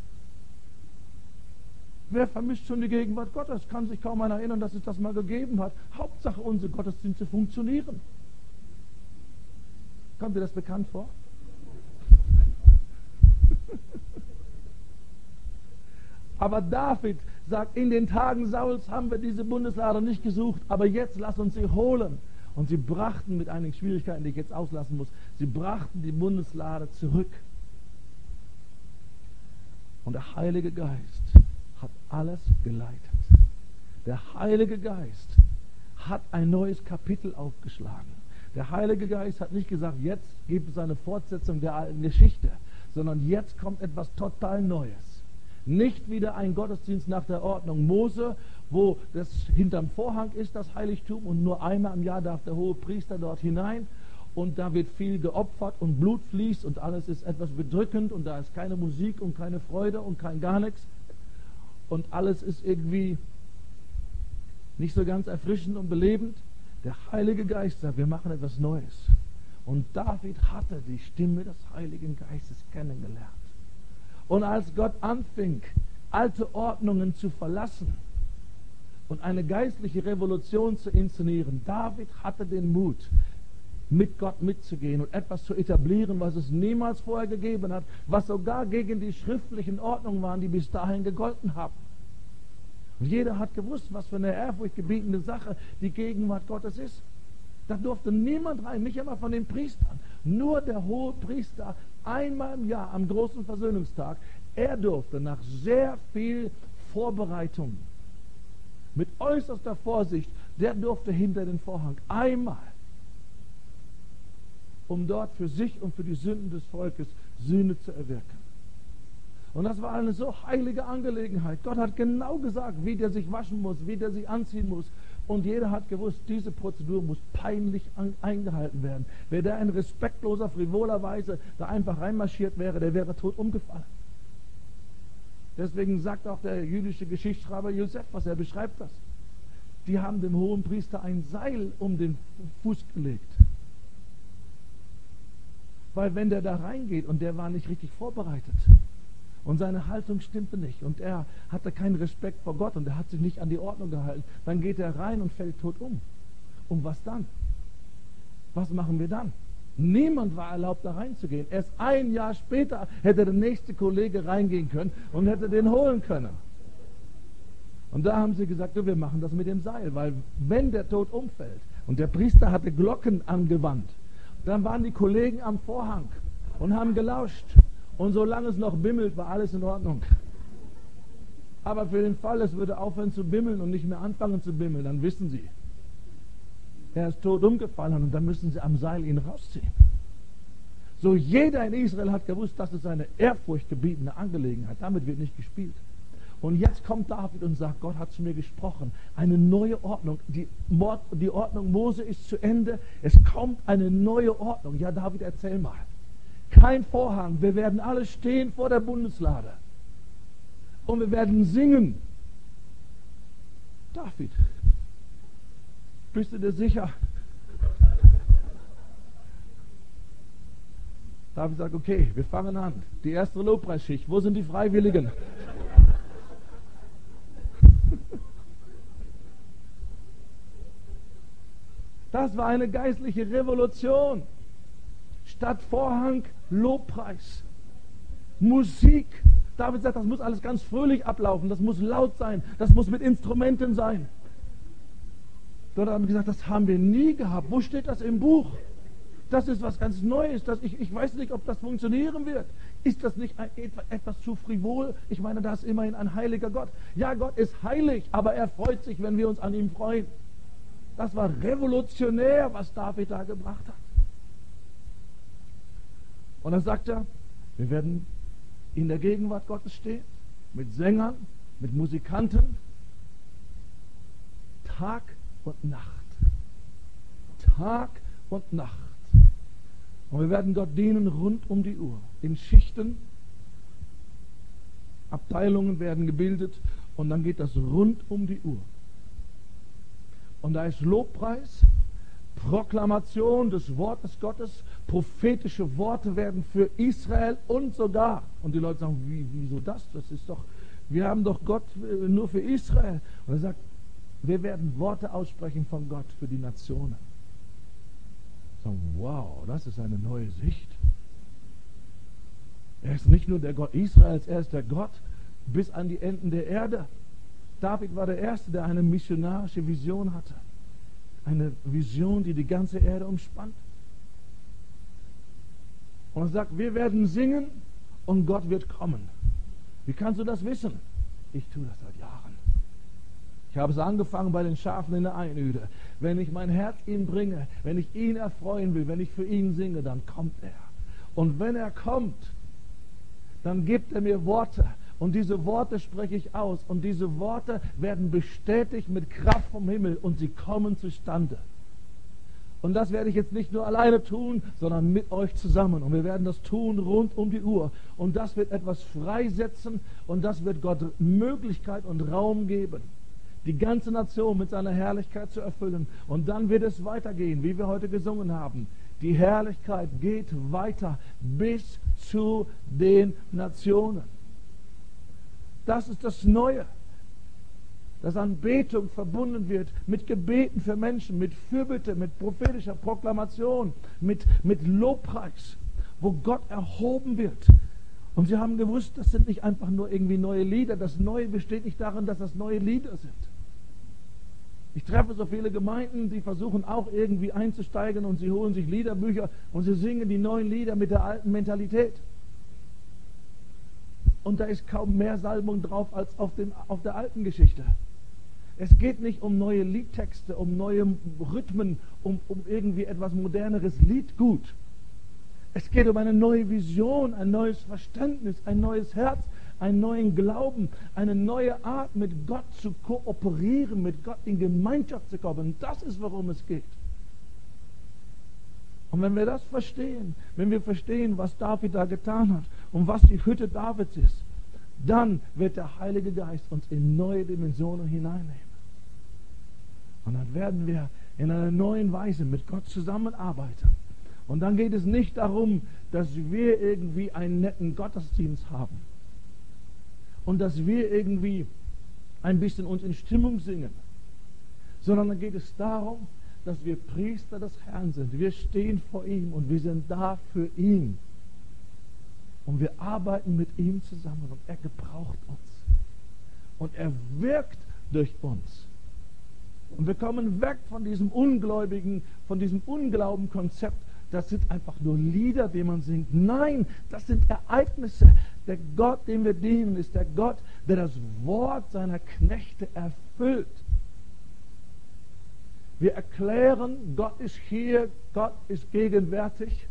Speaker 1: Wer vermisst schon die Gegenwart Gottes? Kann sich kaum einer erinnern, dass es das mal gegeben hat. Hauptsache, unsere Gottesdienste funktionieren. Kommt dir das bekannt vor? Aber David sagt, in den Tagen Sauls haben wir diese Bundeslade nicht gesucht, aber jetzt lass uns sie holen. Und sie brachten mit einigen Schwierigkeiten, die ich jetzt auslassen muss, sie brachten die Bundeslade zurück. Und der Heilige Geist hat alles geleitet. Der Heilige Geist hat ein neues Kapitel aufgeschlagen. Der Heilige Geist hat nicht gesagt, jetzt gibt es eine Fortsetzung der alten Geschichte, sondern jetzt kommt etwas total Neues. Nicht wieder ein Gottesdienst nach der Ordnung Mose, wo das hinterm Vorhang ist, das Heiligtum, und nur einmal im Jahr darf der hohe Priester dort hinein und da wird viel geopfert und Blut fließt und alles ist etwas bedrückend und da ist keine Musik und keine Freude und kein gar nichts und alles ist irgendwie nicht so ganz erfrischend und belebend. Der Heilige Geist sagt, wir machen etwas Neues. Und David hatte die Stimme des Heiligen Geistes kennengelernt. Und als Gott anfing, alte Ordnungen zu verlassen und eine geistliche Revolution zu inszenieren, David hatte den Mut, mit Gott mitzugehen und etwas zu etablieren, was es niemals vorher gegeben hat, was sogar gegen die schriftlichen Ordnungen waren, die bis dahin gegolten haben. Und jeder hat gewusst, was für eine ehrfurchtgebietende Sache die Gegenwart Gottes ist. Da durfte niemand rein, nicht einmal von den Priestern. Nur der hohe Priester einmal im Jahr am großen Versöhnungstag. Er durfte nach sehr viel Vorbereitung, mit äußerster Vorsicht, der durfte hinter den Vorhang einmal, um dort für sich und für die Sünden des Volkes Sühne zu erwirken. Und das war eine so heilige Angelegenheit. Gott hat genau gesagt, wie der sich waschen muss, wie der sich anziehen muss. Und jeder hat gewusst, diese Prozedur muss peinlich an, eingehalten werden. Wer da in respektloser, frivoler Weise da einfach reinmarschiert wäre, der wäre tot umgefallen. Deswegen sagt auch der jüdische Geschichtsschreiber Josef, was er beschreibt das. Die haben dem hohen Priester ein Seil um den Fuß gelegt. Weil wenn der da reingeht und der war nicht richtig vorbereitet, und seine Haltung stimmte nicht. Und er hatte keinen Respekt vor Gott und er hat sich nicht an die Ordnung gehalten. Dann geht er rein und fällt tot um. Und was dann? Was machen wir dann? Niemand war erlaubt, da reinzugehen. Erst ein Jahr später hätte der nächste Kollege reingehen können und hätte den holen können. Und da haben sie gesagt, wir machen das mit dem Seil, weil wenn der tot umfällt und der Priester hatte Glocken angewandt, dann waren die Kollegen am Vorhang und haben gelauscht. Und solange es noch bimmelt, war alles in Ordnung. Aber für den Fall, es würde aufhören zu bimmeln und nicht mehr anfangen zu bimmeln, dann wissen Sie, er ist tot umgefallen und dann müssen Sie am Seil ihn rausziehen. So jeder in Israel hat gewusst, das ist eine ehrfurchtgebietende Angelegenheit. Damit wird nicht gespielt. Und jetzt kommt David und sagt, Gott hat zu mir gesprochen. Eine neue Ordnung. Die, Mord, die Ordnung Mose ist zu Ende. Es kommt eine neue Ordnung. Ja, David, erzähl mal. Kein Vorhang, wir werden alle stehen vor der Bundeslade und wir werden singen. David, bist du dir sicher? David sagt, okay, wir fangen an. Die erste Lobpreisschicht, wo sind die Freiwilligen? Das war eine geistliche Revolution. Statt Vorhang, Lobpreis, Musik. David sagt, das muss alles ganz fröhlich ablaufen, das muss laut sein, das muss mit Instrumenten sein. Dort haben wir gesagt, das haben wir nie gehabt. Wo steht das im Buch? Das ist was ganz Neues. Das, ich, ich weiß nicht, ob das funktionieren wird. Ist das nicht ein, etwas zu frivol? Ich meine, da ist immerhin ein heiliger Gott. Ja, Gott ist heilig, aber er freut sich, wenn wir uns an ihm freuen. Das war revolutionär, was David da gebracht hat. Und dann sagt er, wir werden in der Gegenwart Gottes stehen, mit Sängern, mit Musikanten, Tag und Nacht. Tag und Nacht. Und wir werden Gott dienen rund um die Uhr. In Schichten, Abteilungen werden gebildet und dann geht das rund um die Uhr. Und da ist Lobpreis, Proklamation des Wortes Gottes, prophetische Worte werden für Israel und sogar, und die Leute sagen, wie, wieso das? Das ist doch, wir haben doch Gott nur für Israel. Und er sagt, wir werden Worte aussprechen von Gott für die Nationen. Sagen, wow, das ist eine neue Sicht. Er ist nicht nur der Gott Israels, er ist der Gott bis an die Enden der Erde. David war der Erste, der eine missionarische Vision hatte. Eine Vision, die die ganze Erde umspannt. Und er sagt, wir werden singen und Gott wird kommen. Wie kannst du das wissen? Ich tue das seit Jahren. Ich habe es angefangen bei den Schafen in der Einöde. Wenn ich mein Herz ihm bringe, wenn ich ihn erfreuen will, wenn ich für ihn singe, dann kommt er. Und wenn er kommt, dann gibt er mir Worte. Und diese Worte spreche ich aus. Und diese Worte werden bestätigt mit Kraft vom Himmel. Und sie kommen zustande. Und das werde ich jetzt nicht nur alleine tun, sondern mit euch zusammen. Und wir werden das tun rund um die Uhr. Und das wird etwas freisetzen. Und das wird Gott Möglichkeit und Raum geben, die ganze Nation mit seiner Herrlichkeit zu erfüllen. Und dann wird es weitergehen, wie wir heute gesungen haben. Die Herrlichkeit geht weiter bis zu den Nationen. Das ist das Neue, dass Anbetung verbunden wird mit Gebeten für Menschen, mit Fürbitte, mit prophetischer Proklamation, mit, mit Lobpreis, wo Gott erhoben wird. Und sie haben gewusst, das sind nicht einfach nur irgendwie neue Lieder. Das Neue besteht nicht darin, dass das neue Lieder sind. Ich treffe so viele Gemeinden, die versuchen auch irgendwie einzusteigen und sie holen sich Liederbücher und sie singen die neuen Lieder mit der alten Mentalität. Und da ist kaum mehr Salbung drauf als auf, dem, auf der alten Geschichte. Es geht nicht um neue Liedtexte, um neue Rhythmen, um, um irgendwie etwas moderneres Liedgut. Es geht um eine neue Vision, ein neues Verständnis, ein neues Herz, einen neuen Glauben, eine neue Art, mit Gott zu kooperieren, mit Gott in Gemeinschaft zu kommen. Das ist, worum es geht. Und wenn wir das verstehen, wenn wir verstehen, was David da getan hat und was die Hütte Davids ist, dann wird der Heilige Geist uns in neue Dimensionen hineinnehmen. Und dann werden wir in einer neuen Weise mit Gott zusammenarbeiten. Und dann geht es nicht darum, dass wir irgendwie einen netten Gottesdienst haben und dass wir irgendwie ein bisschen uns in Stimmung singen, sondern dann geht es darum, dass wir Priester des Herrn sind. Wir stehen vor ihm und wir sind da für ihn. Und wir arbeiten mit ihm zusammen und er gebraucht uns. Und er wirkt durch uns. Und wir kommen weg von diesem ungläubigen, von diesem Unglaubenkonzept. Das sind einfach nur Lieder, die man singt. Nein, das sind Ereignisse. Der Gott, dem wir dienen, ist der Gott, der das Wort seiner Knechte erfüllt. Wir erklären, Gott ist hier, Gott ist gegenwärtig.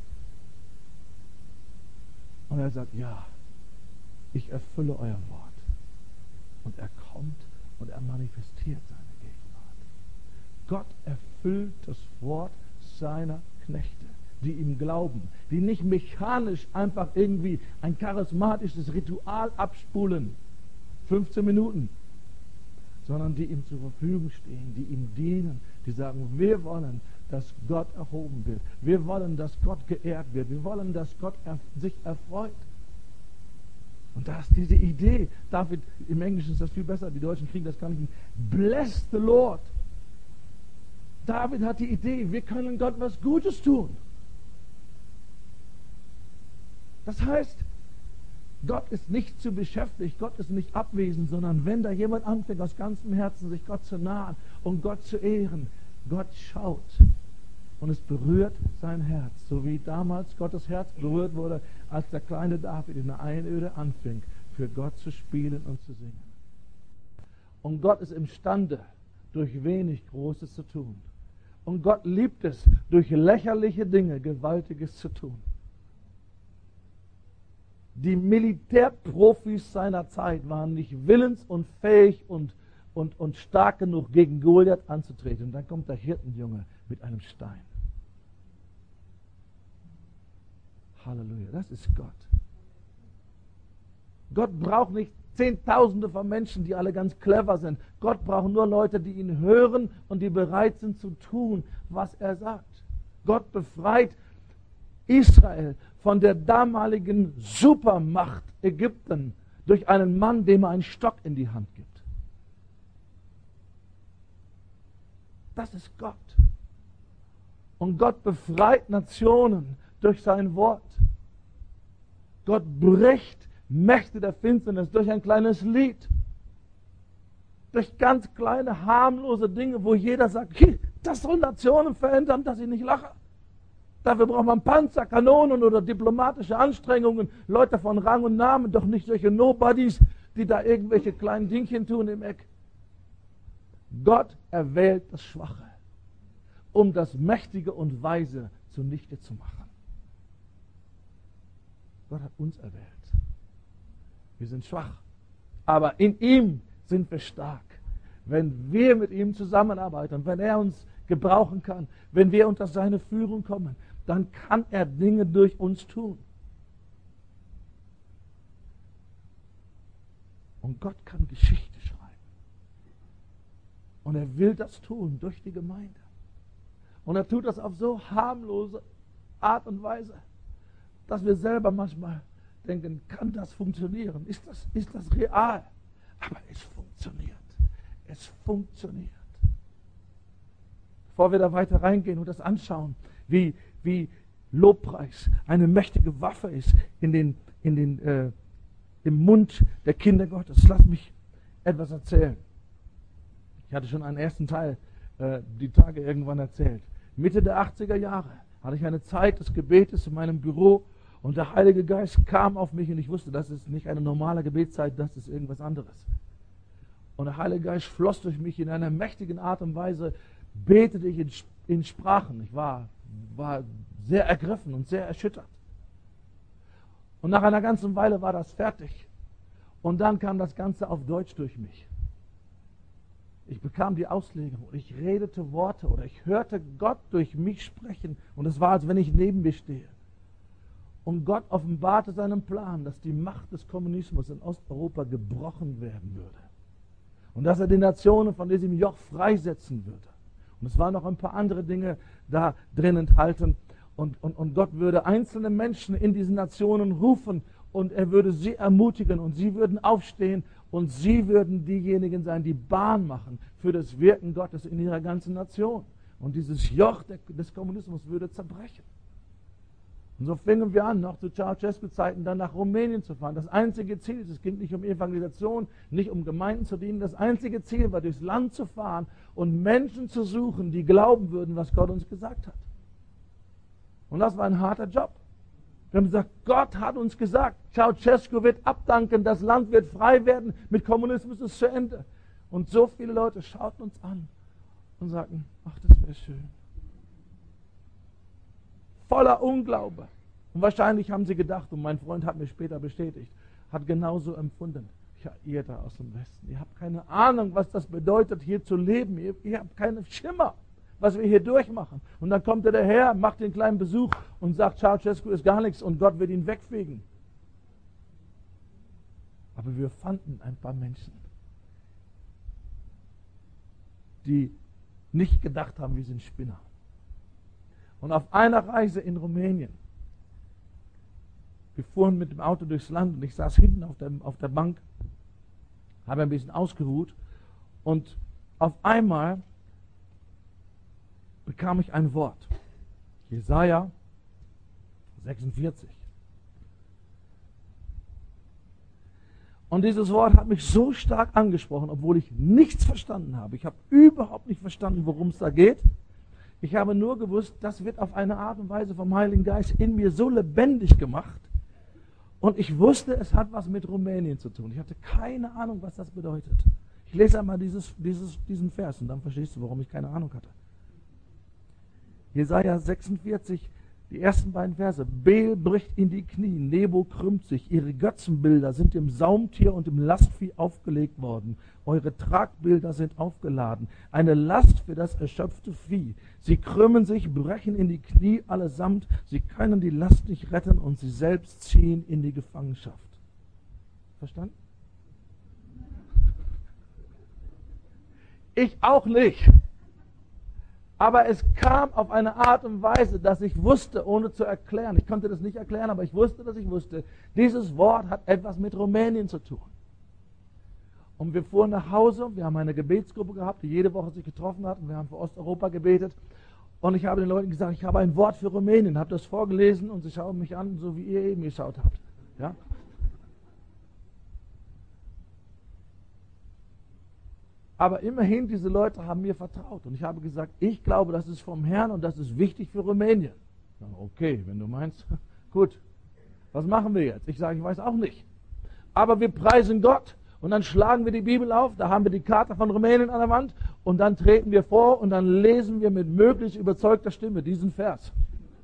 Speaker 1: Und er sagt, ja, ich erfülle euer Wort. Und er kommt und er manifestiert seine Gegenwart. Gott erfüllt das Wort seiner Knechte, die ihm glauben, die nicht mechanisch einfach irgendwie ein charismatisches Ritual abspulen, fünfzehn Minuten, sondern die ihm zur Verfügung stehen, die ihm dienen, die sagen, wir wollen, dass Gott erhoben wird. Wir wollen, dass Gott geehrt wird. Wir wollen, dass Gott er, sich erfreut. Und da ist diese Idee, David, im Englischen ist das viel besser, die Deutschen kriegen das gar nicht hin. Bless the Lord. David hat die Idee, wir können Gott was Gutes tun. Das heißt, Gott ist nicht zu beschäftigt, Gott ist nicht abwesend, sondern wenn da jemand anfängt, aus ganzem Herzen sich Gott zu nahen und Gott zu ehren, Gott schaut und es berührt sein Herz, so wie damals Gottes Herz berührt wurde, als der kleine David in der Einöde anfing, für Gott zu spielen und zu singen. Und Gott ist imstande, durch wenig Großes zu tun. Und Gott liebt es, durch lächerliche Dinge Gewaltiges zu tun. Die Militärprofis seiner Zeit waren nicht willens und fähig und, und, und stark genug, gegen Goliath anzutreten. Und dann kommt der Hirtenjunge mit einem Stein. Halleluja, das ist Gott. Gott braucht nicht Zehntausende von Menschen, die alle ganz clever sind. Gott braucht nur Leute, die ihn hören und die bereit sind zu tun, was er sagt. Gott befreit Israel von der damaligen Supermacht Ägypten durch einen Mann, dem er einen Stock in die Hand gibt. Das ist Gott. Und Gott befreit Nationen durch sein Wort. Gott bricht Mächte der Finsternis durch ein kleines Lied. Durch ganz kleine, harmlose Dinge, wo jeder sagt, das soll Nationen verändern, dass ich nicht lache. Dafür braucht man Panzer, Kanonen oder diplomatische Anstrengungen, Leute von Rang und Namen, doch nicht solche Nobodies, die da irgendwelche kleinen Dingchen tun im Eck. Gott erwählt das Schwache, um das Mächtige und Weise zunichte zu machen. Gott hat uns erwählt. Wir sind schwach, aber in ihm sind wir stark. Wenn wir mit ihm zusammenarbeiten und wenn er uns gebrauchen kann, wenn wir unter seine Führung kommen, dann kann er Dinge durch uns tun. Und Gott kann Geschichte schreiben. Und er will das tun durch die Gemeinde. Und er tut das auf so harmlose Art und Weise, dass wir selber manchmal denken, kann das funktionieren? Ist das, ist das real? Aber es funktioniert. Es funktioniert. Bevor wir da weiter reingehen und das anschauen, wie, wie Lobpreis eine mächtige Waffe ist in den, in den, äh, im Mund der Kinder Gottes, lass mich etwas erzählen. Ich hatte schon einen ersten Teil äh, die Tage irgendwann erzählt. Mitte der achtziger Jahre hatte ich eine Zeit des Gebetes in meinem Büro und der Heilige Geist kam auf mich und ich wusste, das ist nicht eine normale Gebetszeit, das ist irgendwas anderes. Und der Heilige Geist floss durch mich in einer mächtigen Art und Weise, betete ich in, in Sprachen. Ich war, war sehr ergriffen und sehr erschüttert. Und nach einer ganzen Weile war das fertig. Und dann kam das Ganze auf Deutsch durch mich. Ich bekam die Auslegung und ich redete Worte oder ich hörte Gott durch mich sprechen. Und es war, als wenn ich neben mir stehe. Und Gott offenbarte seinen Plan, dass die Macht des Kommunismus in Osteuropa gebrochen werden würde. Und dass er die Nationen von diesem Joch freisetzen würde. Und es waren noch ein paar andere Dinge da drin enthalten. Und, und, und Gott würde einzelne Menschen in diesen Nationen rufen und er würde sie ermutigen und sie würden aufstehen und sie würden diejenigen sein, die Bahn machen für das Wirken Gottes in ihrer ganzen Nation. Und dieses Joch des Kommunismus würde zerbrechen. Und so fingen wir an, noch zu Ceausescu-Zeiten dann nach Rumänien zu fahren. Das einzige Ziel, es ging nicht um Evangelisation, nicht um Gemeinden zu dienen, das einzige Ziel war, durchs Land zu fahren und Menschen zu suchen, die glauben würden, was Gott uns gesagt hat. Und das war ein harter Job. Wir haben gesagt, Gott hat uns gesagt, Ceausescu wird abdanken, das Land wird frei werden, mit Kommunismus ist es zu Ende. Und so viele Leute schauten uns an und sagten, ach, das wäre schön. Voller Unglaube. Und wahrscheinlich haben sie gedacht, und mein Freund hat mir später bestätigt, hat genauso empfunden. Ja, ihr da aus dem Westen, ihr habt keine Ahnung, was das bedeutet, hier zu leben. Ihr, ihr habt keinen Schimmer, was wir hier durchmachen. Und dann kommt er daher, macht den kleinen Besuch und sagt, Ceausescu ist gar nichts und Gott wird ihn wegfegen. Aber wir fanden ein paar Menschen, die nicht gedacht haben, wir sind Spinner. Und auf einer Reise in Rumänien, wir fuhren mit dem Auto durchs Land und ich saß hinten auf der, auf der Bank, habe ein bisschen ausgeruht und auf einmal bekam ich ein Wort. Jesaja sechsundvierzig. Und dieses Wort hat mich so stark angesprochen, obwohl ich nichts verstanden habe. Ich habe überhaupt nicht verstanden, worum es da geht. Ich habe nur gewusst, das wird auf eine Art und Weise vom Heiligen Geist in mir so lebendig gemacht. Und ich wusste, es hat was mit Rumänien zu tun. Ich hatte keine Ahnung, was das bedeutet. Ich lese einmal dieses, dieses, diesen Vers und dann verstehst du, warum ich keine Ahnung hatte. Jesaja sechsundvierzig, die ersten beiden Verse. Beel bricht in die Knie, Nebo krümmt sich, ihre Götzenbilder sind dem Saumtier und dem Lastvieh aufgelegt worden. Eure Tragbilder sind aufgeladen, eine Last für das erschöpfte Vieh. Sie krümmen sich, brechen in die Knie allesamt, sie können die Last nicht retten und sie selbst ziehen in die Gefangenschaft. Verstanden? Ich auch nicht. Aber es kam auf eine Art und Weise, dass ich wusste, ohne zu erklären, ich konnte das nicht erklären, aber ich wusste, dass ich wusste, dieses Wort hat etwas mit Rumänien zu tun. Und wir fuhren nach Hause, wir haben eine Gebetsgruppe gehabt, die jede Woche sich getroffen hat und wir haben für Osteuropa gebetet. Und ich habe den Leuten gesagt, ich habe ein Wort für Rumänien, habe das vorgelesen und sie schauen mich an, so wie ihr eben geschaut habt. Ja? Aber immerhin, diese Leute haben mir vertraut. Und ich habe gesagt, ich glaube, das ist vom Herrn und das ist wichtig für Rumänien. Okay, wenn du meinst, gut. Was machen wir jetzt? Ich sage, ich weiß auch nicht. Aber wir preisen Gott. Und dann schlagen wir die Bibel auf, da haben wir die Karte von Rumänien an der Wand und dann treten wir vor und dann lesen wir mit möglichst überzeugter Stimme diesen Vers.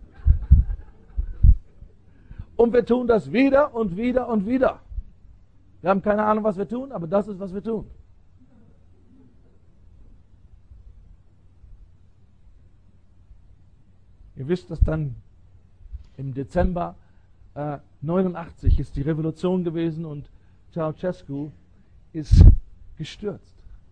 Speaker 1: Und wir tun das wieder und wieder und wieder. Wir haben keine Ahnung, was wir tun, aber das ist, was wir tun. Ihr wisst, dass dann im Dezember äh, neunundachtzig ist die Revolution gewesen und Ceausescu ist gestürzt.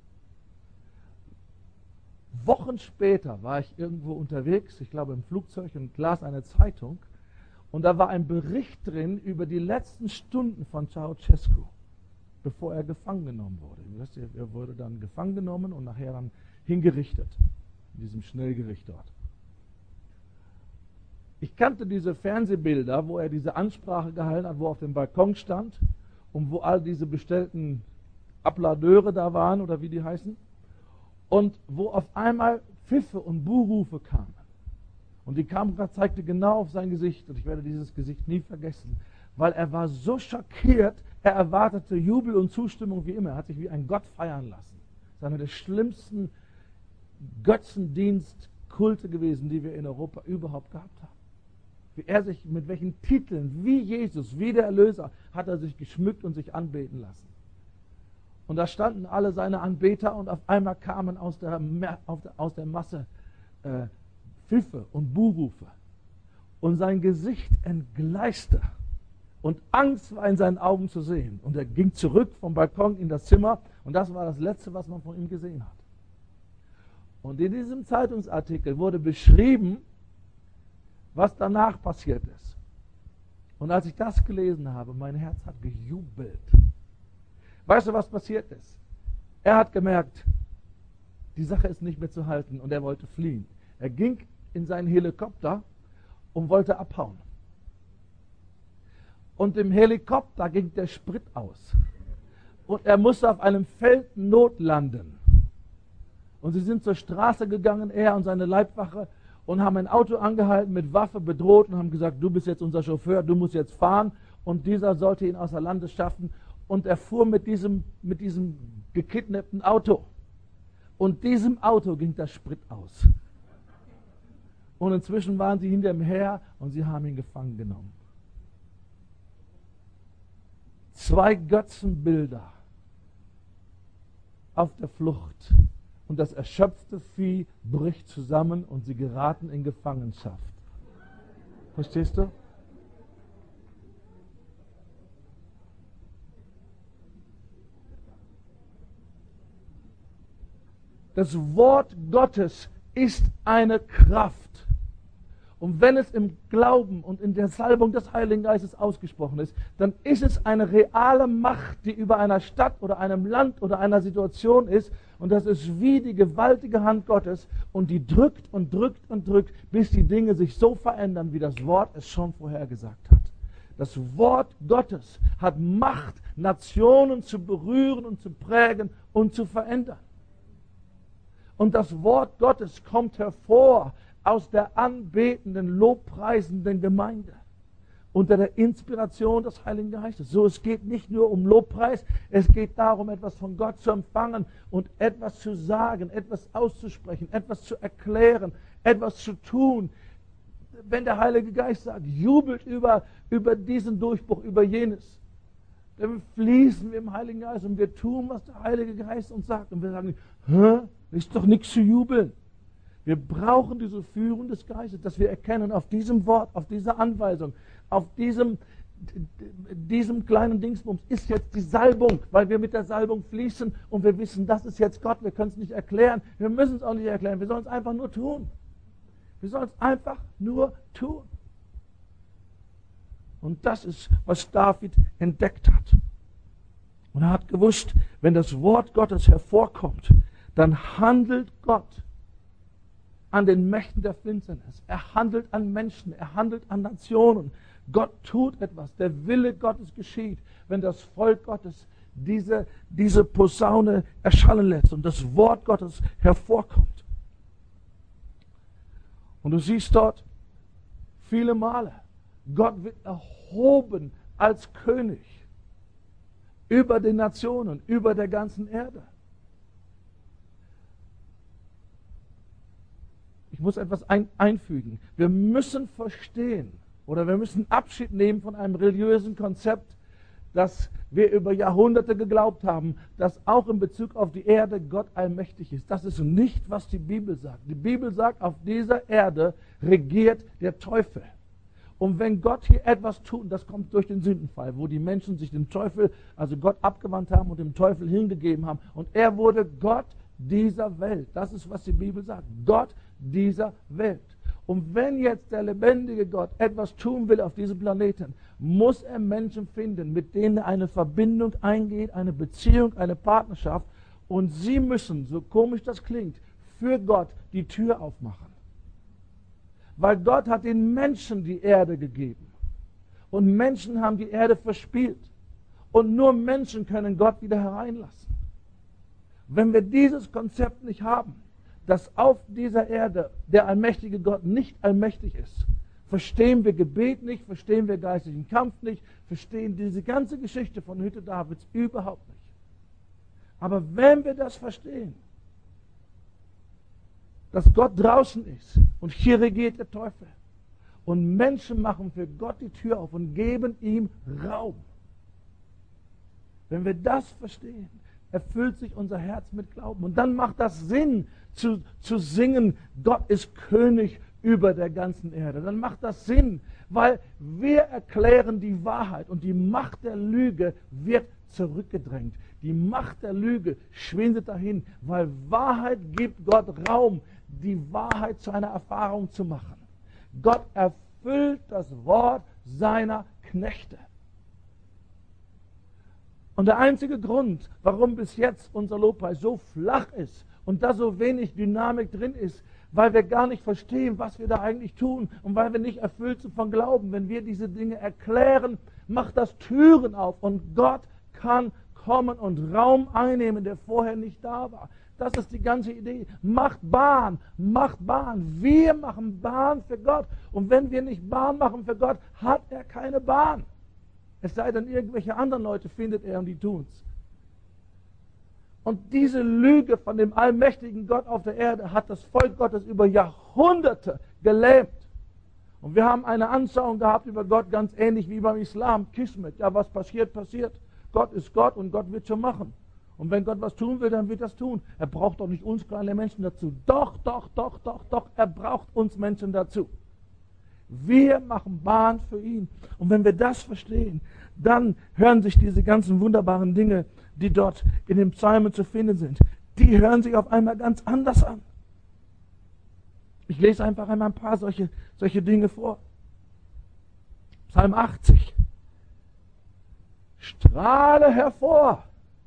Speaker 1: Wochen später war ich irgendwo unterwegs, ich glaube im Flugzeug, und las eine Zeitung und da war ein Bericht drin über die letzten Stunden von Ceausescu, bevor er gefangen genommen wurde. Er wurde dann gefangen genommen und nachher dann hingerichtet, in diesem Schnellgericht dort. Ich kannte diese Fernsehbilder, wo er diese Ansprache gehalten hat, wo er auf dem Balkon stand und wo all diese bestellten Applaudeure da waren, oder wie die heißen, und wo auf einmal Pfiffe und Buhrufe kamen. Und die Kamera zeigte genau auf sein Gesicht, und ich werde dieses Gesicht nie vergessen, weil er war so schockiert, er erwartete Jubel und Zustimmung wie immer, er hat sich wie ein Gott feiern lassen. Das ist einer der schlimmsten Götzendienstkulte gewesen, die wir in Europa überhaupt gehabt haben. Wie er sich, mit welchen Titeln, wie Jesus, wie der Erlöser, hat er sich geschmückt und sich anbeten lassen. Und da standen alle seine Anbeter und auf einmal kamen aus der, aus der Masse äh, Pfiffe und Buhrufe. Und sein Gesicht entgleiste und Angst war in seinen Augen zu sehen. Und er ging zurück vom Balkon in das Zimmer und das war das Letzte, was man von ihm gesehen hat. Und in diesem Zeitungsartikel wurde beschrieben, was danach passiert ist. Und als ich das gelesen habe, mein Herz hat gejubelt. Weißt du, was passiert ist? Er hat gemerkt, die Sache ist nicht mehr zu halten und er wollte fliehen. Er ging in seinen Helikopter und wollte abhauen. Und im Helikopter ging der Sprit aus. Und er musste auf einem Feld notlanden. Und sie sind zur Straße gegangen, er und seine Leibwache, und haben ein Auto angehalten, mit Waffe bedroht und haben gesagt, du bist jetzt unser Chauffeur, du musst jetzt fahren. Und dieser sollte ihn außer Landes schaffen. Und er fuhr mit diesem, mit diesem gekidnappten Auto. Und diesem Auto ging der Sprit aus. Und inzwischen waren sie hinter ihm her und sie haben ihn gefangen genommen. Zwei Götzenbilder auf der Flucht. Und das erschöpfte Vieh bricht zusammen und sie geraten in Gefangenschaft. Verstehst du? Das Wort Gottes ist eine Kraft. Und wenn es im Glauben und in der Salbung des Heiligen Geistes ausgesprochen ist, dann ist es eine reale Macht, die über einer Stadt oder einem Land oder einer Situation ist. Und das ist wie die gewaltige Hand Gottes. Und die drückt und drückt und drückt, bis die Dinge sich so verändern, wie das Wort es schon vorhergesagt hat. Das Wort Gottes hat Macht, Nationen zu berühren und zu prägen und zu verändern. Und das Wort Gottes kommt hervor aus der anbetenden, lobpreisenden Gemeinde unter der Inspiration des Heiligen Geistes. So, es geht nicht nur um Lobpreis, es geht darum, etwas von Gott zu empfangen und etwas zu sagen, etwas auszusprechen, etwas zu erklären, etwas zu tun. Wenn der Heilige Geist sagt, jubelt über, über diesen Durchbruch, über jenes, dann fließen wir im Heiligen Geist und wir tun, was der Heilige Geist uns sagt. Und wir sagen, hä? Ist doch nichts zu jubeln. Wir brauchen diese Führung des Geistes, dass wir erkennen, auf diesem Wort, auf dieser Anweisung, auf diesem, diesem kleinen Dingsbums ist jetzt die Salbung, weil wir mit der Salbung fließen und wir wissen, das ist jetzt Gott, wir können es nicht erklären, wir müssen es auch nicht erklären, wir sollen es einfach nur tun. Wir sollen es einfach nur tun. Und das ist, was David entdeckt hat. Und er hat gewusst, wenn das Wort Gottes hervorkommt, dann handelt Gott an den Mächten der Finsternis. Er handelt an Menschen, er handelt an Nationen. Gott tut etwas. Der Wille Gottes geschieht, wenn das Volk Gottes diese, diese Posaune erschallen lässt und das Wort Gottes hervorkommt. Und du siehst dort viele Male, Gott wird erhoben als König über den Nationen, über der ganzen Erde. Ich muss etwas ein, einfügen. Wir müssen verstehen oder wir müssen Abschied nehmen von einem religiösen Konzept, das wir über Jahrhunderte geglaubt haben, dass auch in Bezug auf die Erde Gott allmächtig ist. Das ist nicht, was die Bibel sagt. Die Bibel sagt, auf dieser Erde regiert der Teufel. Und wenn Gott hier etwas tut, das kommt durch den Sündenfall, wo die Menschen sich dem Teufel, also Gott abgewandt haben und dem Teufel hingegeben haben. Und er wurde Gott dieser Welt. Das ist, was die Bibel sagt. Gott dieser Welt. Und wenn jetzt der lebendige Gott etwas tun will auf diesem Planeten, muss er Menschen finden, mit denen er eine Verbindung eingeht, eine Beziehung, eine Partnerschaft. Und sie müssen, so komisch das klingt, für Gott die Tür aufmachen. Weil Gott hat den Menschen die Erde gegeben. Und Menschen haben die Erde verspielt. Und nur Menschen können Gott wieder hereinlassen. Wenn wir dieses Konzept nicht haben, dass auf dieser Erde der allmächtige Gott nicht allmächtig ist, verstehen wir Gebet nicht, verstehen wir geistlichen Kampf nicht, verstehen diese ganze Geschichte von Hütte Davids überhaupt nicht. Aber wenn wir das verstehen, dass Gott draußen ist und hier regiert der Teufel und Menschen machen für Gott die Tür auf und geben ihm Raum. Wenn wir das verstehen, erfüllt sich unser Herz mit Glauben. Und dann macht das Sinn, zu, zu singen, Gott ist König über der ganzen Erde. Dann macht das Sinn, weil wir erklären die Wahrheit und die Macht der Lüge wird zurückgedrängt. Die Macht der Lüge schwindet dahin, weil Wahrheit gibt Gott Raum, die Wahrheit zu einer Erfahrung zu machen. Gott erfüllt das Wort seiner Knechte. Und der einzige Grund, warum bis jetzt unser Lobpreis so flach ist und da so wenig Dynamik drin ist, weil wir gar nicht verstehen, was wir da eigentlich tun und weil wir nicht erfüllt sind von Glauben. Wenn wir diese Dinge erklären, macht das Türen auf und Gott kann kommen und Raum einnehmen, der vorher nicht da war. Das ist die ganze Idee. Macht Bahn, macht Bahn. Wir machen Bahn für Gott. Und wenn wir nicht Bahn machen für Gott, hat er keine Bahn. Es sei denn, irgendwelche anderen Leute findet er und die tun's. Und diese Lüge von dem allmächtigen Gott auf der Erde hat das Volk Gottes über Jahrhunderte gelähmt. Und wir haben eine Anschauung gehabt über Gott, ganz ähnlich wie beim Islam, Kismet. Ja, was passiert, passiert. Gott ist Gott und Gott wird schon machen. Und wenn Gott was tun will, dann wird er das tun. Er braucht doch nicht uns kleine Menschen dazu. Doch, doch, doch, doch, doch, er braucht uns Menschen dazu. Wir machen Bahn für ihn. Und wenn wir das verstehen, dann hören sich diese ganzen wunderbaren Dinge, die dort in den Psalmen zu finden sind, die hören sich auf einmal ganz anders an. Ich lese einfach einmal ein paar solche, solche Dinge vor. Psalm achtzig. Strahle hervor.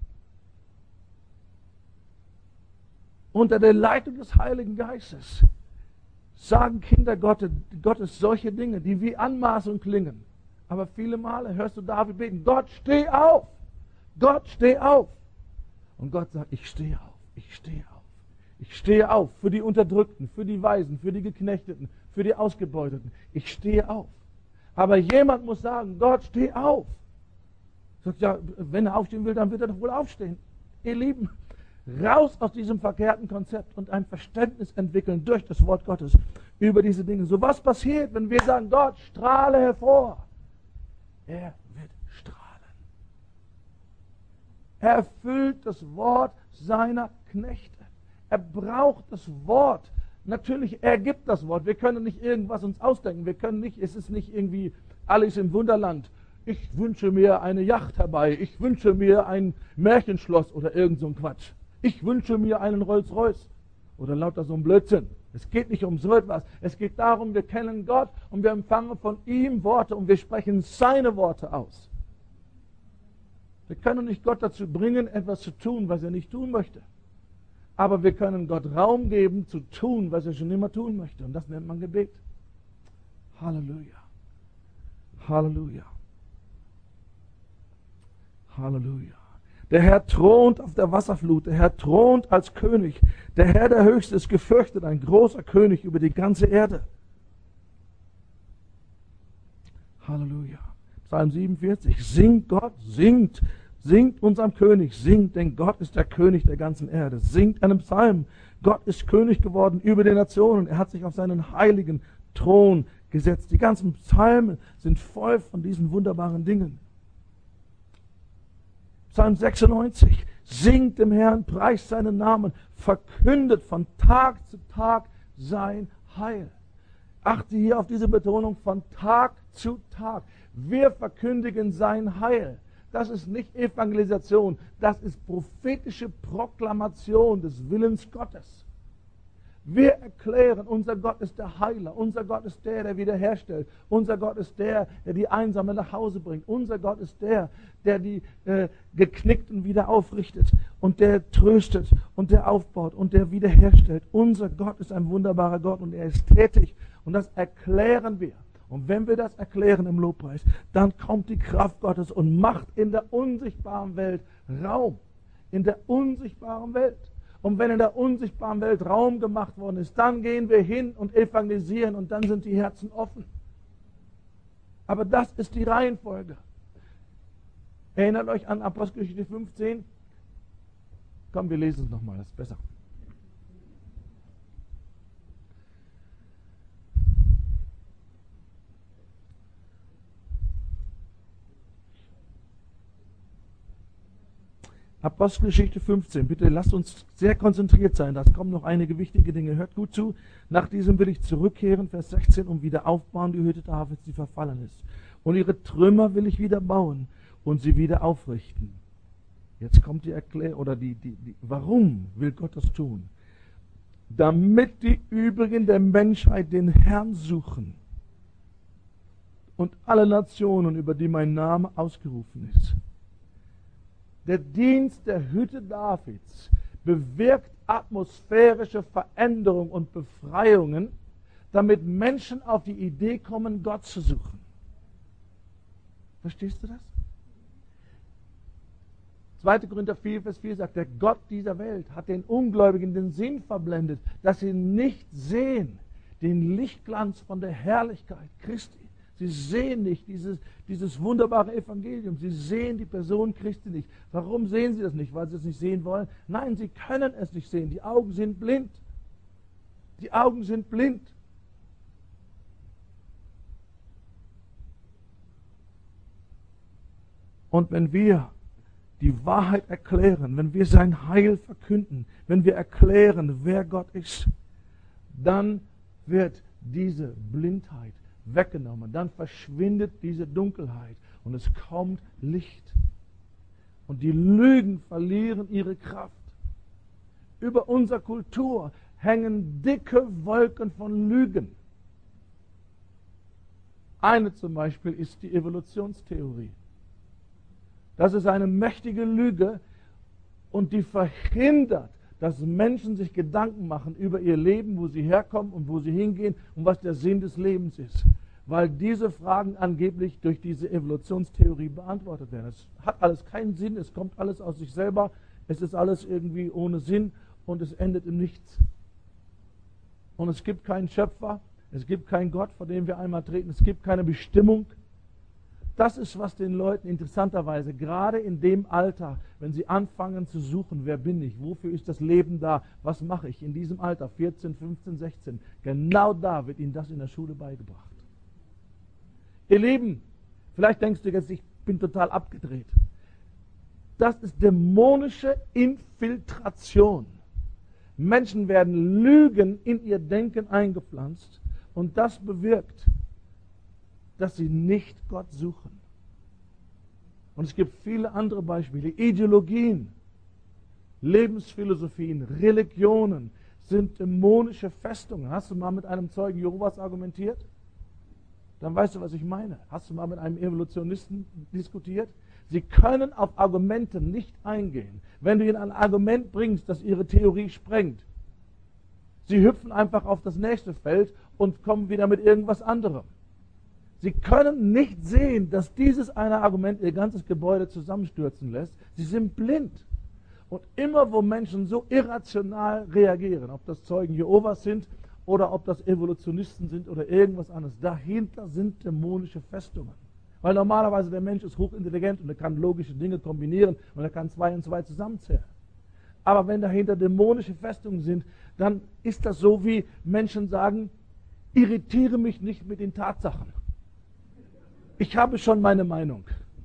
Speaker 1: Unter der Leitung des Heiligen Geistes sagen Kinder Gottes, Gottes solche Dinge, die wie Anmaßung klingen. Aber viele Male hörst du David beten, Gott, steh auf! Gott, steh auf! Und Gott sagt, ich stehe auf, ich stehe auf. Ich stehe auf für die Unterdrückten, für die Weisen, für die Geknechteten, für die Ausgebeuteten. Ich stehe auf. Aber jemand muss sagen, Gott, steh auf! Sagt, ja, wenn er aufstehen will, dann wird er doch wohl aufstehen. Ihr Lieben, raus aus diesem verkehrten Konzept und ein Verständnis entwickeln durch das Wort Gottes über diese Dinge. So was passiert, wenn wir sagen, Gott, strahle hervor. Er wird strahlen. Er erfüllt das Wort seiner Knechte. Er braucht das Wort. Natürlich, er gibt das Wort. Wir können nicht irgendwas uns ausdenken. Wir können nicht, es ist nicht irgendwie Alice im Wunderland. Ich wünsche mir eine Yacht herbei. Ich wünsche mir ein Märchenschloss oder irgend so ein Quatsch. Ich wünsche mir einen Rolls-Royce oder lauter so ein Blödsinn. Es geht nicht um so etwas. Es geht darum, wir kennen Gott und wir empfangen von ihm Worte und wir sprechen seine Worte aus. Wir können nicht Gott dazu bringen, etwas zu tun, was er nicht tun möchte. Aber wir können Gott Raum geben, zu tun, was er schon immer tun möchte. Und das nennt man Gebet. Halleluja. Halleluja. Halleluja. Der Herr thront auf der Wasserflut. Der Herr thront als König. Der Herr, der Höchste, ist gefürchtet, ein großer König über die ganze Erde. Halleluja. Psalm siebenundvierzig. Singt Gott, singt, singt unserem König, singt, denn Gott ist der König der ganzen Erde. Singt einen Psalm. Gott ist König geworden über die Nationen. Er hat sich auf seinen heiligen Thron gesetzt. Die ganzen Psalmen sind voll von diesen wunderbaren Dingen. Psalm sechsundneunzig. Singt dem Herrn, preist seinen Namen, verkündet von Tag zu Tag sein Heil. Achte hier auf diese Betonung von Tag zu Tag. Wir verkündigen sein Heil. Das ist nicht Evangelisation, das ist prophetische Proklamation des Willens Gottes. Wir erklären, unser Gott ist der Heiler, unser Gott ist der, der wiederherstellt, unser Gott ist der, der die Einsamen nach Hause bringt, unser Gott ist der, der die äh, Geknickten wieder aufrichtet und der tröstet und der aufbaut und der wiederherstellt. Unser Gott ist ein wunderbarer Gott und er ist tätig und das erklären wir. Und wenn wir das erklären im Lobpreis, dann kommt die Kraft Gottes und macht in der unsichtbaren Welt Raum. In der unsichtbaren Welt. Und wenn in der unsichtbaren Welt Raum gemacht worden ist, dann gehen wir hin und evangelisieren und dann sind die Herzen offen. Aber das ist die Reihenfolge. Erinnert euch an Apostelgeschichte fünfzehn? Komm, wir lesen es nochmal, das ist besser. Apostelgeschichte fünfzehn, bitte lasst uns sehr konzentriert sein, da kommen noch einige wichtige Dinge. Hört gut zu. Nach diesem will ich zurückkehren, Vers sechzehn, und wieder aufbauen die Hütte Davids, die verfallen ist. Und ihre Trümmer will ich wieder bauen und sie wieder aufrichten. Jetzt kommt die Erklärung, oder die, die, die, warum will Gott das tun? Damit die übrigen der Menschheit den Herrn suchen und alle Nationen, über die mein Name ausgerufen ist. Der Dienst der Hütte Davids bewirkt atmosphärische Veränderung und Befreiungen, damit Menschen auf die Idee kommen, Gott zu suchen. Verstehst du das? zweiter Korinther vier, Vers vier sagt, der Gott dieser Welt hat den Ungläubigen den Sinn verblendet, dass sie nicht sehen den Lichtglanz von der Herrlichkeit Christi. Sie sehen nicht dieses, dieses wunderbare Evangelium. Sie sehen die Person Christi nicht. Warum sehen sie das nicht? Weil sie es nicht sehen wollen? Nein, sie können es nicht sehen. Die Augen sind blind. Die Augen sind blind. Und wenn wir die Wahrheit erklären, wenn wir sein Heil verkünden, wenn wir erklären, wer Gott ist, dann wird diese Blindheit weggenommen. Dann verschwindet diese Dunkelheit und es kommt Licht. Und die Lügen verlieren ihre Kraft. Über unsere Kultur hängen dicke Wolken von Lügen. Eine zum Beispiel ist die Evolutionstheorie. Das ist eine mächtige Lüge und die verhindert, dass Menschen sich Gedanken machen über ihr Leben, wo sie herkommen und wo sie hingehen und was der Sinn des Lebens ist. Weil diese Fragen angeblich durch diese Evolutionstheorie beantwortet werden. Es hat alles keinen Sinn, es kommt alles aus sich selber, es ist alles irgendwie ohne Sinn und es endet im Nichts. Und es gibt keinen Schöpfer, es gibt keinen Gott, vor dem wir einmal treten, es gibt keine Bestimmung. Das ist, was den Leuten interessanterweise, gerade in dem Alter, wenn sie anfangen zu suchen, wer bin ich, wofür ist das Leben da, was mache ich in diesem Alter, vierzehn, fünfzehn, sechzehn, genau da wird ihnen das in der Schule beigebracht. Ihr Lieben, vielleicht denkst du jetzt, ich bin total abgedreht. Das ist dämonische Infiltration. Menschen werden Lügen in ihr Denken eingepflanzt und das bewirkt, dass sie nicht Gott suchen. Und es gibt viele andere Beispiele. Ideologien, Lebensphilosophien, Religionen sind dämonische Festungen. Hast du mal mit einem Zeugen Jehovas argumentiert? dann weißt du, was ich meine. Hast du mal mit einem Evolutionisten diskutiert? Sie können auf Argumente nicht eingehen. Wenn du ihnen ein Argument bringst, das ihre Theorie sprengt, sie hüpfen einfach auf das nächste Feld und kommen wieder mit irgendwas anderem. Sie können nicht sehen, dass dieses eine Argument ihr ganzes Gebäude zusammenstürzen lässt. Sie sind blind. Und immer, wo Menschen so irrational reagieren, ob das Zeugen Jehovas sind oder ob das Evolutionisten sind oder irgendwas anderes, dahinter sind dämonische Festungen. Weil normalerweise der Mensch ist hochintelligent und er kann logische Dinge kombinieren und er kann zwei und zwei zusammenzählen. Aber wenn dahinter dämonische Festungen sind, dann ist das so, wie Menschen sagen, irritiere mich nicht mit den Tatsachen. Ich habe schon meine Meinung.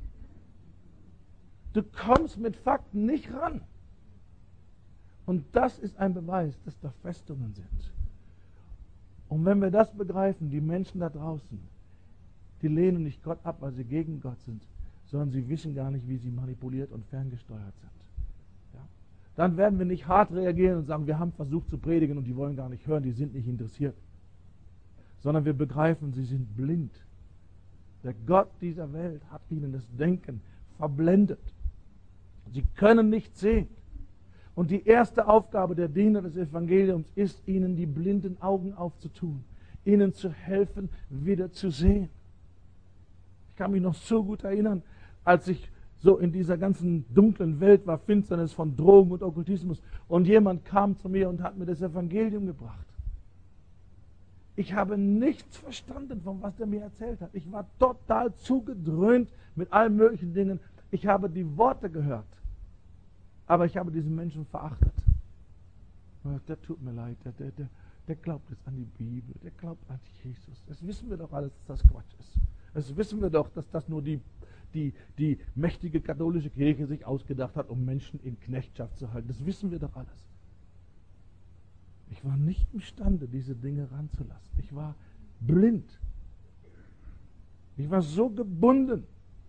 Speaker 1: Du kommst mit Fakten nicht ran. Und das ist ein Beweis, dass da Festungen sind. Und wenn wir das begreifen, die Menschen da draußen, die lehnen nicht Gott ab, weil sie gegen Gott sind, sondern sie wissen gar nicht, wie sie manipuliert und ferngesteuert sind. Ja? Dann werden wir nicht hart reagieren und sagen, wir haben versucht zu predigen und die wollen gar nicht hören, die sind nicht interessiert. Sondern wir begreifen, sie sind blind. Der Gott dieser Welt hat ihnen das Denken verblendet. Sie können nicht sehen. Und die erste Aufgabe der Diener des Evangeliums ist, ihnen die blinden Augen aufzutun, ihnen zu helfen, wieder zu sehen. Ich kann mich noch so gut erinnern, als ich so in dieser ganzen dunklen Welt war, Finsternis von Drogen und Okkultismus, und jemand kam zu mir und hat mir das Evangelium gebracht. Ich habe nichts verstanden, von was er mir erzählt hat. Ich war total zugedröhnt mit allen möglichen Dingen. Ich habe die Worte gehört, aber ich habe diesen Menschen verachtet. Der tut mir leid, der, der, der, der glaubt jetzt an die Bibel, der glaubt an Jesus. Das wissen wir doch alles, dass das Quatsch ist. Das wissen wir doch, dass das nur die, die, die mächtige katholische Kirche sich ausgedacht hat, um Menschen in Knechtschaft zu halten. Das wissen wir doch alles. Ich war nicht imstande, diese Dinge ranzulassen. Ich war blind. Ich war so gebunden.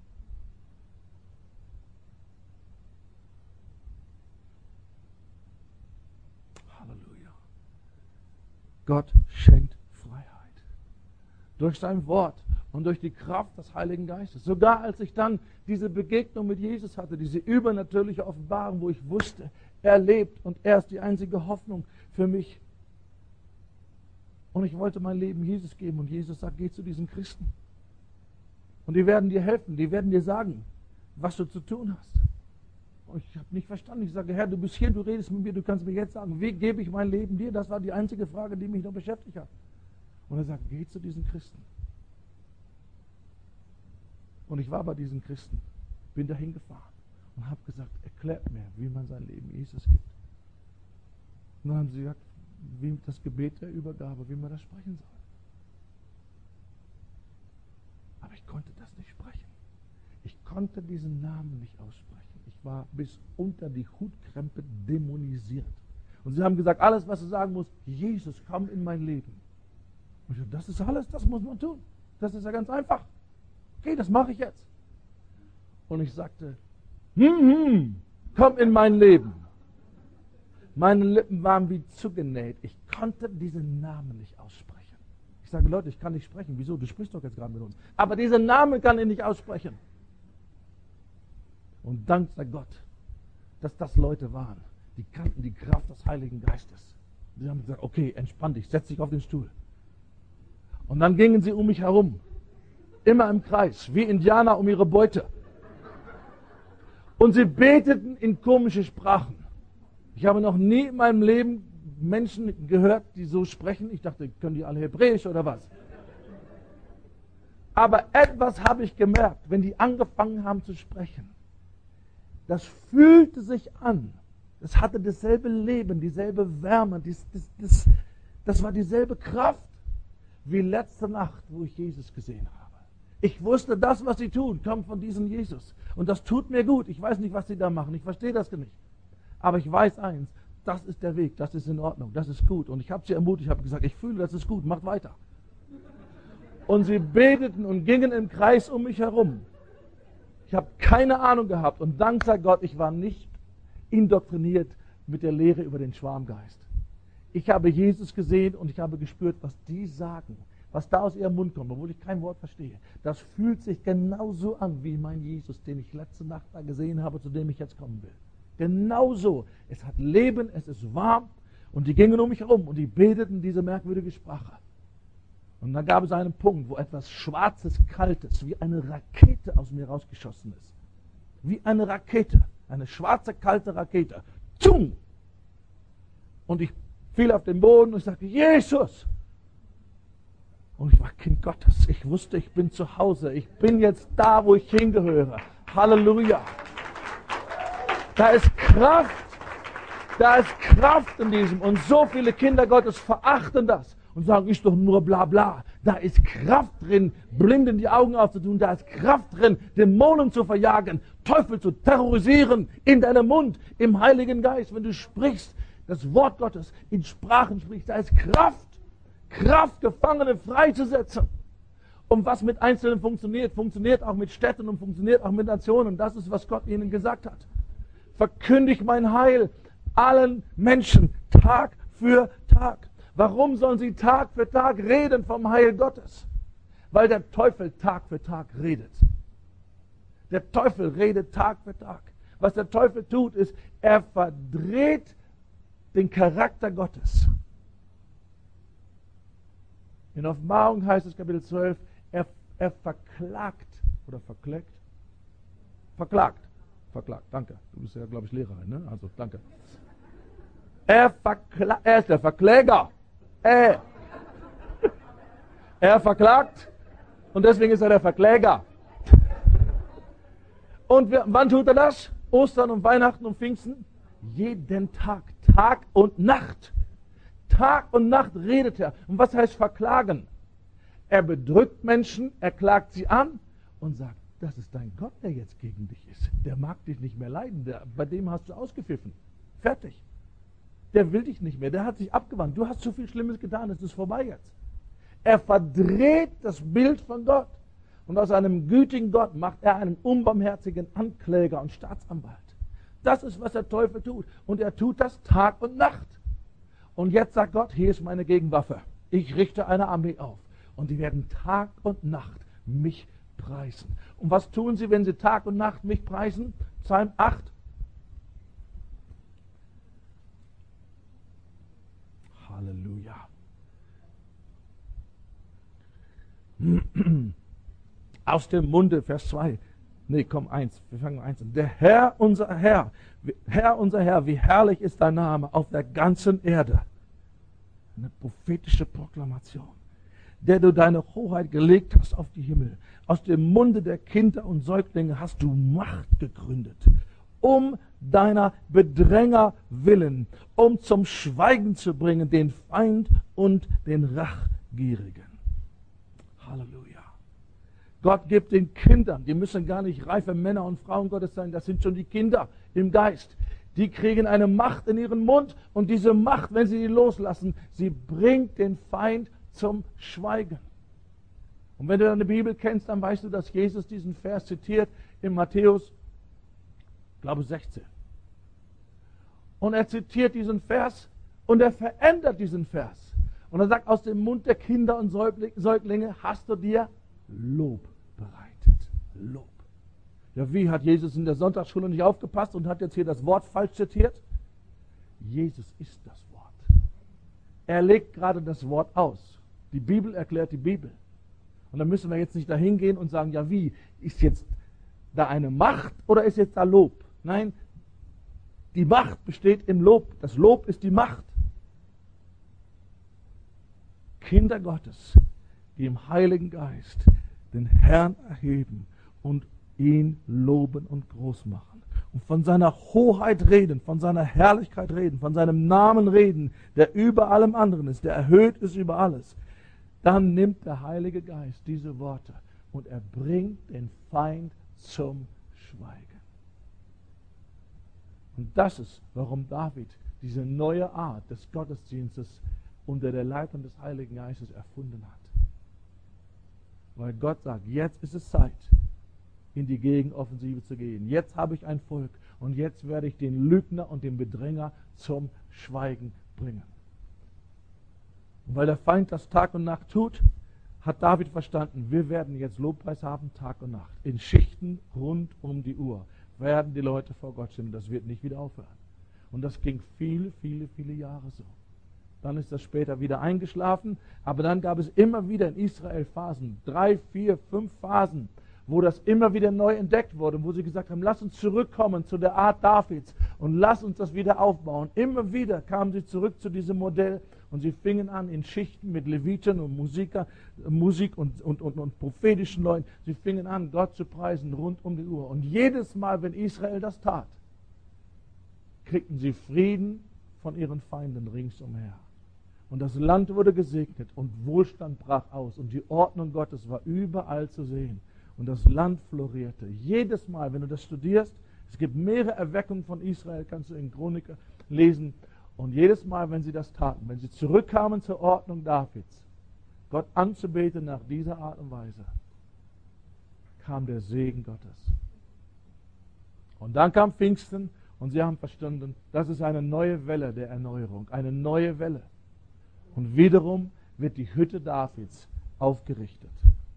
Speaker 1: Halleluja. Gott schenkt Freiheit. Durch sein Wort und durch die Kraft des Heiligen Geistes. Sogar als ich dann diese Begegnung mit Jesus hatte, diese übernatürliche Offenbarung, wo ich wusste, er lebt und er ist die einzige Hoffnung für mich. Und ich wollte mein Leben Jesus geben und Jesus sagt, geh zu diesen Christen. Und die werden dir helfen, die werden dir sagen, was du zu tun hast. Und ich habe nicht verstanden. Ich sage, Herr, du bist hier, du redest mit mir, du kannst mir jetzt sagen, wie gebe ich mein Leben dir? Das war die einzige Frage, die mich noch beschäftigt hat. Und er sagt, geh zu diesen Christen. Und ich war bei diesen Christen, bin dahin gefahren und habe gesagt, erklärt mir, wie man sein Leben Jesus gibt. Und dann haben sie gesagt, wie das Gebet der Übergabe, wie man das sprechen soll. Aber ich konnte das nicht sprechen. Ich konnte diesen Namen nicht aussprechen. Ich war bis unter die Hutkrempe dämonisiert. Und sie haben gesagt, alles, was du sagen musst, Jesus, komm in mein Leben. Und ich dachte, das ist alles, das muss man tun. Das ist ja ganz einfach. Okay, das mache ich jetzt. Und ich sagte, hm, hm, komm in mein Leben. Meine Lippen waren wie zugenäht. Ich konnte diesen Namen nicht aussprechen. Ich sage, Leute, ich kann nicht sprechen. Wieso? Du sprichst doch jetzt gerade mit uns. Aber diesen Namen kann ich nicht aussprechen. Und dank sei Gott, dass das Leute waren, die kannten die Kraft des Heiligen Geistes. Sie haben gesagt, okay, entspann dich, setz dich auf den Stuhl. Und dann gingen sie um mich herum. Immer im Kreis, wie Indianer um ihre Beute. Und sie beteten in komische Sprachen. Ich habe noch nie in meinem Leben Menschen gehört, die so sprechen. Ich dachte, können die alle Hebräisch oder was? Aber etwas habe ich gemerkt, wenn die angefangen haben zu sprechen. Das fühlte sich an. Es hatte dasselbe Leben, dieselbe Wärme. Das, das, das, das war dieselbe Kraft wie letzte Nacht, wo ich Jesus gesehen habe. Ich wusste, das, was sie tun, kommt von diesem Jesus. Und das tut mir gut. Ich weiß nicht, was sie da machen. Ich verstehe das nicht. Aber ich weiß eins, das ist der Weg, das ist in Ordnung, das ist gut. Und ich habe sie ermutigt, ich habe gesagt, ich fühle, das ist gut, macht weiter. Und sie beteten und gingen im Kreis um mich herum. Ich habe keine Ahnung gehabt und dank sei Gott, ich war nicht indoktriniert mit der Lehre über den Schwarmgeist. Ich habe Jesus gesehen und ich habe gespürt, was die sagen, was da aus ihrem Mund kommt, obwohl ich kein Wort verstehe, das fühlt sich genauso an wie mein Jesus, den ich letzte Nacht da gesehen habe, zu dem ich jetzt kommen will. Genauso. Es hat Leben, es ist warm und die gingen um mich herum und die beteten diese merkwürdige Sprache. Und dann gab es einen Punkt, wo etwas Schwarzes, Kaltes, wie eine Rakete aus mir rausgeschossen ist. Wie eine Rakete. Eine schwarze, kalte Rakete. Zum! Und ich fiel auf den Boden und ich sagte, Jesus! Und ich war Kind Gottes. Ich wusste, ich bin zu Hause. Ich bin jetzt da, wo ich hingehöre. Halleluja! Da ist Kraft. Da ist Kraft in diesem. Und so viele Kinder Gottes verachten das und sagen, ist doch nur bla bla. Da ist Kraft drin, Blinden die Augen aufzutun. Da ist Kraft drin, Dämonen zu verjagen, Teufel zu terrorisieren in deinem Mund, im Heiligen Geist. Wenn du sprichst, das Wort Gottes in Sprachen sprichst, da ist Kraft. Kraft, Gefangene freizusetzen. Und was mit Einzelnen funktioniert, funktioniert auch mit Städten und funktioniert auch mit Nationen. Das ist, was Gott ihnen gesagt hat. Verkündigt mein Heil allen Menschen, Tag für Tag. Warum sollen sie Tag für Tag reden vom Heil Gottes? Weil der Teufel Tag für Tag redet. Der Teufel redet Tag für Tag. Was der Teufel tut, ist, er verdreht den Charakter Gottes. In Offenbarung heißt es, Kapitel zwölf, er, er verklagt, oder verklägt? Verklagt. Verklagt, danke. Du bist ja, glaube ich, Lehrerin, ne? Also, danke. Er, verkla- er ist der Verkläger. Er. Er verklagt und deswegen ist er der Verkläger. Und wir, wann tut er das? Ostern und Weihnachten und Pfingsten? Jeden Tag, Tag und Nacht. Tag und Nacht redet er. Und was heißt verklagen? Er bedrückt Menschen, er klagt sie an und sagt, das ist dein Gott, der jetzt gegen dich ist. Der mag dich nicht mehr leiden, der, bei dem hast du ausgepfiffen. Fertig. Der will dich nicht mehr, der hat sich abgewandt. Du hast zu viel Schlimmes getan, es ist vorbei jetzt. Er verdreht das Bild von Gott. Und aus einem gütigen Gott macht er einen unbarmherzigen Ankläger und Staatsanwalt. Das ist, was der Teufel tut. Und er tut das Tag und Nacht. Und jetzt sagt Gott, hier ist meine Gegenwaffe. Ich richte eine Armee auf. Und die werden Tag und Nacht mich preisen. Und was tun sie, wenn sie Tag und Nacht mich preisen? Psalm acht. Halleluja. Aus dem Munde, Vers zwei. Nee, komm, eins. Wir fangen eins an. Der Herr, unser Herr, Herr, unser Herr, wie herrlich ist dein Name auf der ganzen Erde. Eine prophetische Proklamation. Der du deine Hoheit gelegt hast auf die Himmel. Aus dem Munde der Kinder und Säuglinge hast du Macht gegründet. Um deiner Bedränger willen, um zum Schweigen zu bringen den Feind und den Rachgierigen. Halleluja. Gott gibt den Kindern, die müssen gar nicht reife Männer und Frauen Gottes sein, das sind schon die Kinder im Geist. Die kriegen eine Macht in ihren Mund und diese Macht, wenn sie die loslassen, sie bringt den Feind zum Schweigen. Und wenn du deine Bibel kennst, dann weißt du, dass Jesus diesen Vers zitiert in Matthäus, ich glaube sechzehn. Und er zitiert diesen Vers und er verändert diesen Vers. Und er sagt, aus dem Mund der Kinder und Säuglinge hast du dir Lob bereitet. Lob. Ja, wie hat Jesus in der Sonntagsschule nicht aufgepasst und hat jetzt hier das Wort falsch zitiert? Jesus ist das Wort. Er legt gerade das Wort aus. Die Bibel erklärt die Bibel. Und dann müssen wir jetzt nicht dahin gehen und sagen, ja wie, ist jetzt da eine Macht oder ist jetzt da Lob? Nein, die Macht besteht im Lob. Das Lob ist die Macht. Kinder Gottes, die im Heiligen Geist den Herrn erheben und ihn loben und groß machen. Und von seiner Hoheit reden, von seiner Herrlichkeit reden, von seinem Namen reden, der über allem anderen ist, der erhöht ist über alles. Dann nimmt der Heilige Geist diese Worte und er bringt den Feind zum Schweigen. Und das ist, warum David diese neue Art des Gottesdienstes unter der Leitung des Heiligen Geistes erfunden hat. Weil Gott sagt, jetzt ist es Zeit, in die Gegenoffensive zu gehen. Jetzt habe ich ein Volk und jetzt werde ich den Lügner und den Bedränger zum Schweigen bringen. Und weil der Feind das Tag und Nacht tut, hat David verstanden, wir werden jetzt Lobpreis haben, Tag und Nacht. In Schichten rund um die Uhr werden die Leute vor Gott stehen. Das wird nicht wieder aufhören. Und das ging viele, viele, viele Jahre so. Dann ist das später wieder eingeschlafen. Aber dann gab es immer wieder in Israel Phasen, drei, vier, fünf Phasen, wo das immer wieder neu entdeckt wurde, wo sie gesagt haben, lass uns zurückkommen zu der Art Davids und lass uns das wieder aufbauen. Immer wieder kamen sie zurück zu diesem Modell und sie fingen an in Schichten mit Leviten und Musiker, Musik und, und, und, und prophetischen Leuten. Sie fingen an, Gott zu preisen rund um die Uhr. Und jedes Mal, wenn Israel das tat, kriegten sie Frieden von ihren Feinden ringsumher. Und das Land wurde gesegnet und Wohlstand brach aus und die Ordnung Gottes war überall zu sehen. Und das Land florierte. Jedes Mal, wenn du das studierst, es gibt mehrere Erweckungen von Israel, kannst du in Chroniker lesen. Und jedes Mal, wenn sie das taten, wenn sie zurückkamen zur Ordnung Davids, Gott anzubeten nach dieser Art und Weise, kam der Segen Gottes. Und dann kam Pfingsten und sie haben verstanden, das ist eine neue Welle der Erneuerung, eine neue Welle. Und wiederum wird die Hütte Davids aufgerichtet.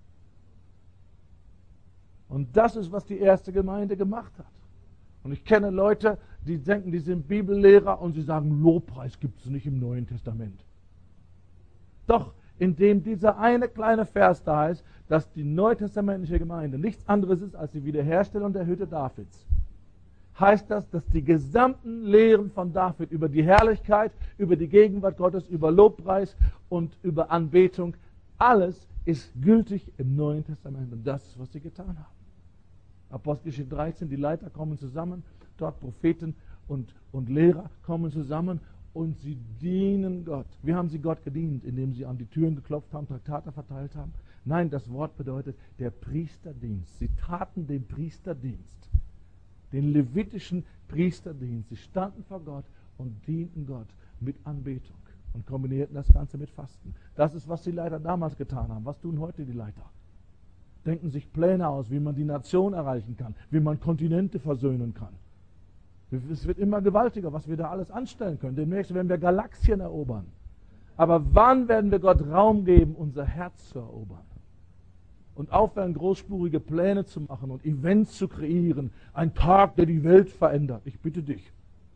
Speaker 1: Und das ist, was die erste Gemeinde gemacht hat. Und ich kenne Leute, die denken, die sind Bibellehrer und sie sagen, Lobpreis gibt es nicht im Neuen Testament. Doch, indem dieser eine kleine Vers da ist, dass die neutestamentliche Gemeinde nichts anderes ist als die Wiederherstellung der Hütte Davids, heißt das, dass die gesamten Lehren von David über die Herrlichkeit, über die Gegenwart Gottes, über Lobpreis und über Anbetung, alles ist gültig im Neuen Testament. Und das ist, was sie getan haben. Apostelgeschichte dreizehn, die Leiter kommen zusammen, dort Propheten und, und Lehrer kommen zusammen und sie dienen Gott. Wie haben sie Gott gedient? Indem sie an die Türen geklopft haben, Traktate verteilt haben? Nein, das Wort bedeutet der Priesterdienst. Sie taten den Priesterdienst, den levitischen Priesterdienst. Sie standen vor Gott und dienten Gott mit Anbetung und kombinierten das Ganze mit Fasten. Das ist, was die Leiter damals getan haben. Was tun heute die Leiter? Denken sich Pläne aus, wie man die Nation erreichen kann, wie man Kontinente versöhnen kann. Es wird immer gewaltiger, was wir da alles anstellen können. Demnächst werden wir Galaxien erobern. Aber wann werden wir Gott Raum geben, unser Herz zu erobern? Und aufhören, großspurige Pläne zu machen und Events zu kreieren. Ein Tag, der die Welt verändert. Ich bitte dich.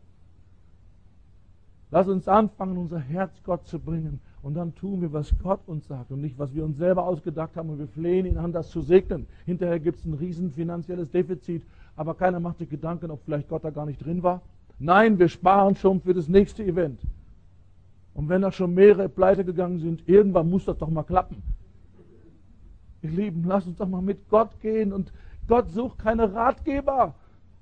Speaker 1: Lass uns anfangen, unser Herz Gott zu bringen. Und dann tun wir, was Gott uns sagt und nicht, was wir uns selber ausgedacht haben. Und wir flehen ihn an, das zu segnen. Hinterher gibt es ein riesen finanzielles Defizit. Aber keiner macht sich Gedanken, ob vielleicht Gott da gar nicht drin war. Nein, wir sparen schon für das nächste Event. Und wenn da schon mehrere pleite gegangen sind, irgendwann muss das doch mal klappen. Ihr Lieben, lasst uns doch mal mit Gott gehen. Und Gott sucht keine Ratgeber.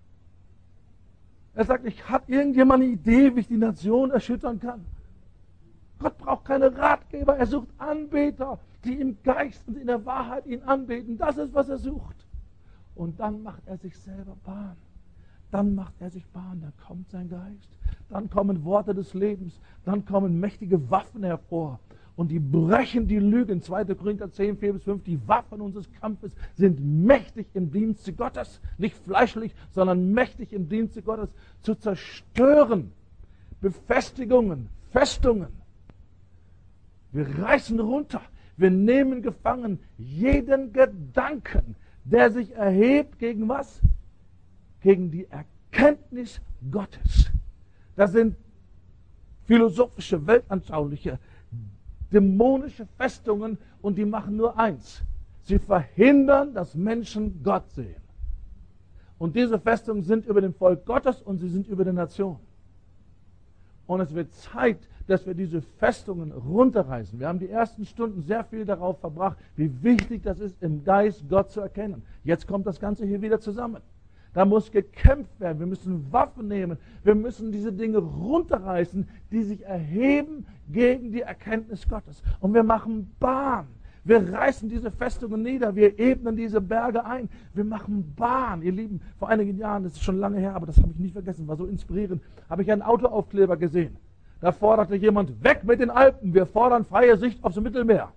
Speaker 1: Er sagt, ich habe irgendjemand eine Idee, wie ich die Nation erschüttern kann. Gott braucht keine Ratgeber, er sucht Anbeter, die im Geist und in der Wahrheit ihn anbeten. Das ist, was er sucht. Und dann macht er sich selber Bahn. Dann macht er sich Bahn, dann kommt sein Geist. Dann kommen Worte des Lebens, dann kommen mächtige Waffen hervor. Und die brechen die Lügen. zweiter Korinther zehn, vier bis fünf, die Waffen unseres Kampfes sind mächtig im Dienste Gottes. Nicht fleischlich, sondern mächtig im Dienste Gottes zu zerstören. Befestigungen, Festungen. Wir reißen runter. Wir nehmen gefangen jeden Gedanken, der sich erhebt gegen was? Gegen die Erkenntnis Gottes. Das sind philosophische, weltanschauliche, dämonische Festungen und die machen nur eins. Sie verhindern, dass Menschen Gott sehen. Und diese Festungen sind über dem Volk Gottes und sie sind über der Nation. Und es wird Zeit, dass wir diese Festungen runterreißen. Wir haben die ersten Stunden sehr viel darauf verbracht, wie wichtig das ist, im Geist Gott zu erkennen. Jetzt kommt das Ganze hier wieder zusammen. Da muss gekämpft werden. Wir müssen Waffen nehmen. Wir müssen diese Dinge runterreißen, die sich erheben gegen die Erkenntnis Gottes. Und wir machen Bahn. Wir reißen diese Festungen nieder. Wir ebnen diese Berge ein. Wir machen Bahn. Ihr Lieben, vor einigen Jahren, das ist schon lange her, aber das habe ich nicht vergessen, war so inspirierend, habe ich einen Autoaufkleber gesehen. Da forderte jemand, weg mit den Alpen, wir fordern freie Sicht aufs Mittelmeer.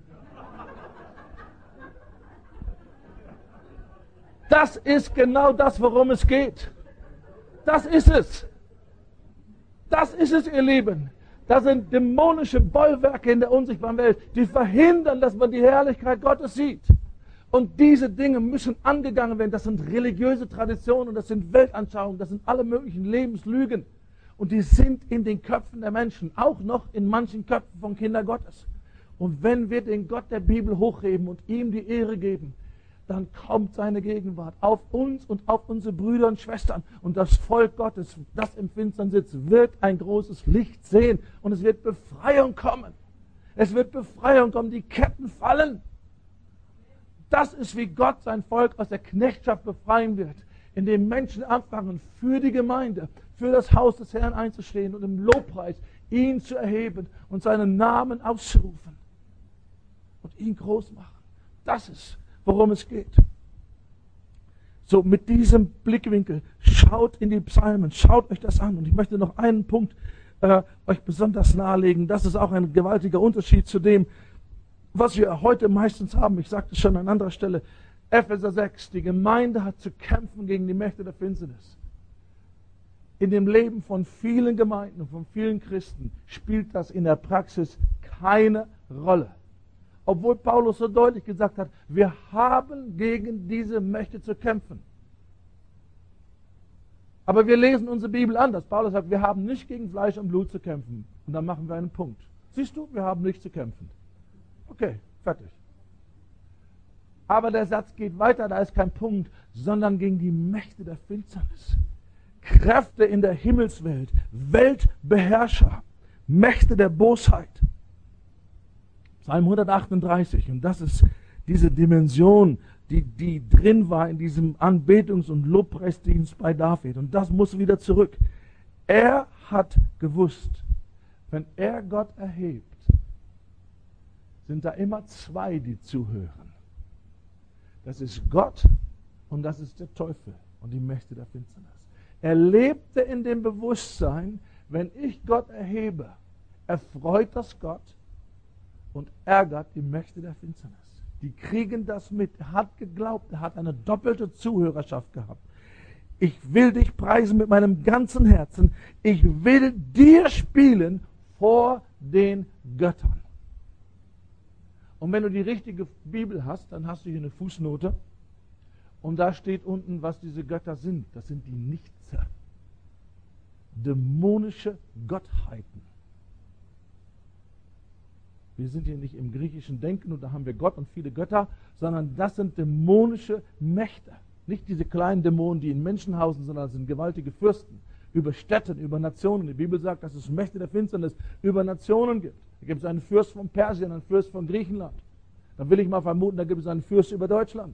Speaker 1: Das ist genau das, worum es geht. Das ist es. Das ist es, ihr Lieben. Das sind dämonische Bollwerke in der unsichtbaren Welt, die verhindern, dass man die Herrlichkeit Gottes sieht. Und diese Dinge müssen angegangen werden. Das sind religiöse Traditionen, das sind Weltanschauungen, das sind alle möglichen Lebenslügen. Und die sind in den Köpfen der Menschen, auch noch in manchen Köpfen von Kindern Gottes. Und wenn wir den Gott der Bibel hochheben und ihm die Ehre geben, dann kommt seine Gegenwart auf uns und auf unsere Brüder und Schwestern. Und das Volk Gottes, das im Finstern sitzt, wird ein großes Licht sehen. Und es wird Befreiung kommen. Es wird Befreiung kommen, die Ketten fallen. Das ist, wie Gott sein Volk aus der Knechtschaft befreien wird. Indem Menschen anfangen, für die Gemeinde, für das Haus des Herrn einzustehen und im Lobpreis ihn zu erheben und seinen Namen auszurufen. Und ihn groß machen. Das ist, worum es geht. So, mit diesem Blickwinkel, schaut in die Psalmen, schaut euch das an. Und ich möchte noch einen Punkt äh, euch besonders nahelegen. Das ist auch ein gewaltiger Unterschied zu dem, was wir heute meistens haben. Ich sagte es schon an anderer Stelle. Epheser sechs, die Gemeinde hat zu kämpfen gegen die Mächte der Finsternis. In dem Leben von vielen Gemeinden und von vielen Christen spielt das in der Praxis keine Rolle. Obwohl Paulus so deutlich gesagt hat, wir haben gegen diese Mächte zu kämpfen. Aber wir lesen unsere Bibel anders. Paulus sagt, wir haben nicht gegen Fleisch und Blut zu kämpfen. Und dann machen wir einen Punkt. Siehst du, wir haben nicht zu kämpfen. Okay, fertig. Aber der Satz geht weiter, da ist kein Punkt, sondern gegen die Mächte der Finsternis. Kräfte in der Himmelswelt, Weltbeherrscher, Mächte der Bosheit. Psalm hundertachtunddreißig, und das ist diese Dimension, die, die drin war in diesem Anbetungs- und Lobpreisdienst bei David. Und das muss wieder zurück. Er hat gewusst, wenn er Gott erhebt, sind da immer zwei, die zuhören. Das ist Gott und das ist der Teufel und die Mächte der Finsternis. Er lebte in dem Bewusstsein, wenn ich Gott erhebe, erfreut das Gott und ärgert die Mächte der Finsternis. Die kriegen das mit. Er hat geglaubt, er hat eine doppelte Zuhörerschaft gehabt. Ich will dich preisen mit meinem ganzen Herzen. Ich will dir spielen vor den Göttern. Und wenn du die richtige Bibel hast, dann hast du hier eine Fußnote. Und da steht unten, was diese Götter sind. Das sind die Nichtse. Dämonische Gottheiten. Wir sind hier nicht im griechischen Denken und da haben wir Gott und viele Götter, sondern das sind dämonische Mächte. Nicht diese kleinen Dämonen, die in Menschen hausen, sondern das sind gewaltige Fürsten über Städten, über Nationen. Die Bibel sagt, dass es Mächte der Finsternis über Nationen gibt. Da gibt es einen Fürst von Persien, einen Fürst von Griechenland. Dann will ich mal vermuten, da gibt es einen Fürst über Deutschland.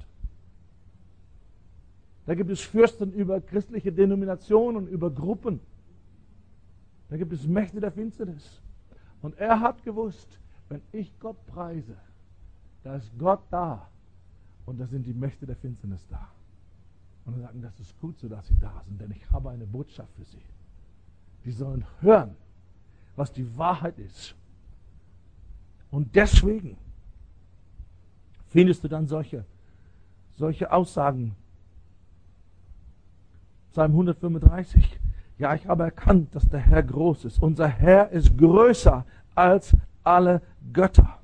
Speaker 1: Da gibt es Fürsten über christliche Denominationen, über Gruppen. Da gibt es Mächte der Finsternis. Und er hat gewusst, wenn ich Gott preise, da ist Gott da und da sind die Mächte der Finsternis da. Und er sagt, das ist gut so, dass sie da sind, denn ich habe eine Botschaft für sie. Die sollen hören, was die Wahrheit ist. Und deswegen findest du dann solche, solche Aussagen. Psalm hundertfünfunddreißig. Ja, ich habe erkannt, dass der Herr groß ist. Unser Herr ist größer als alle Götter.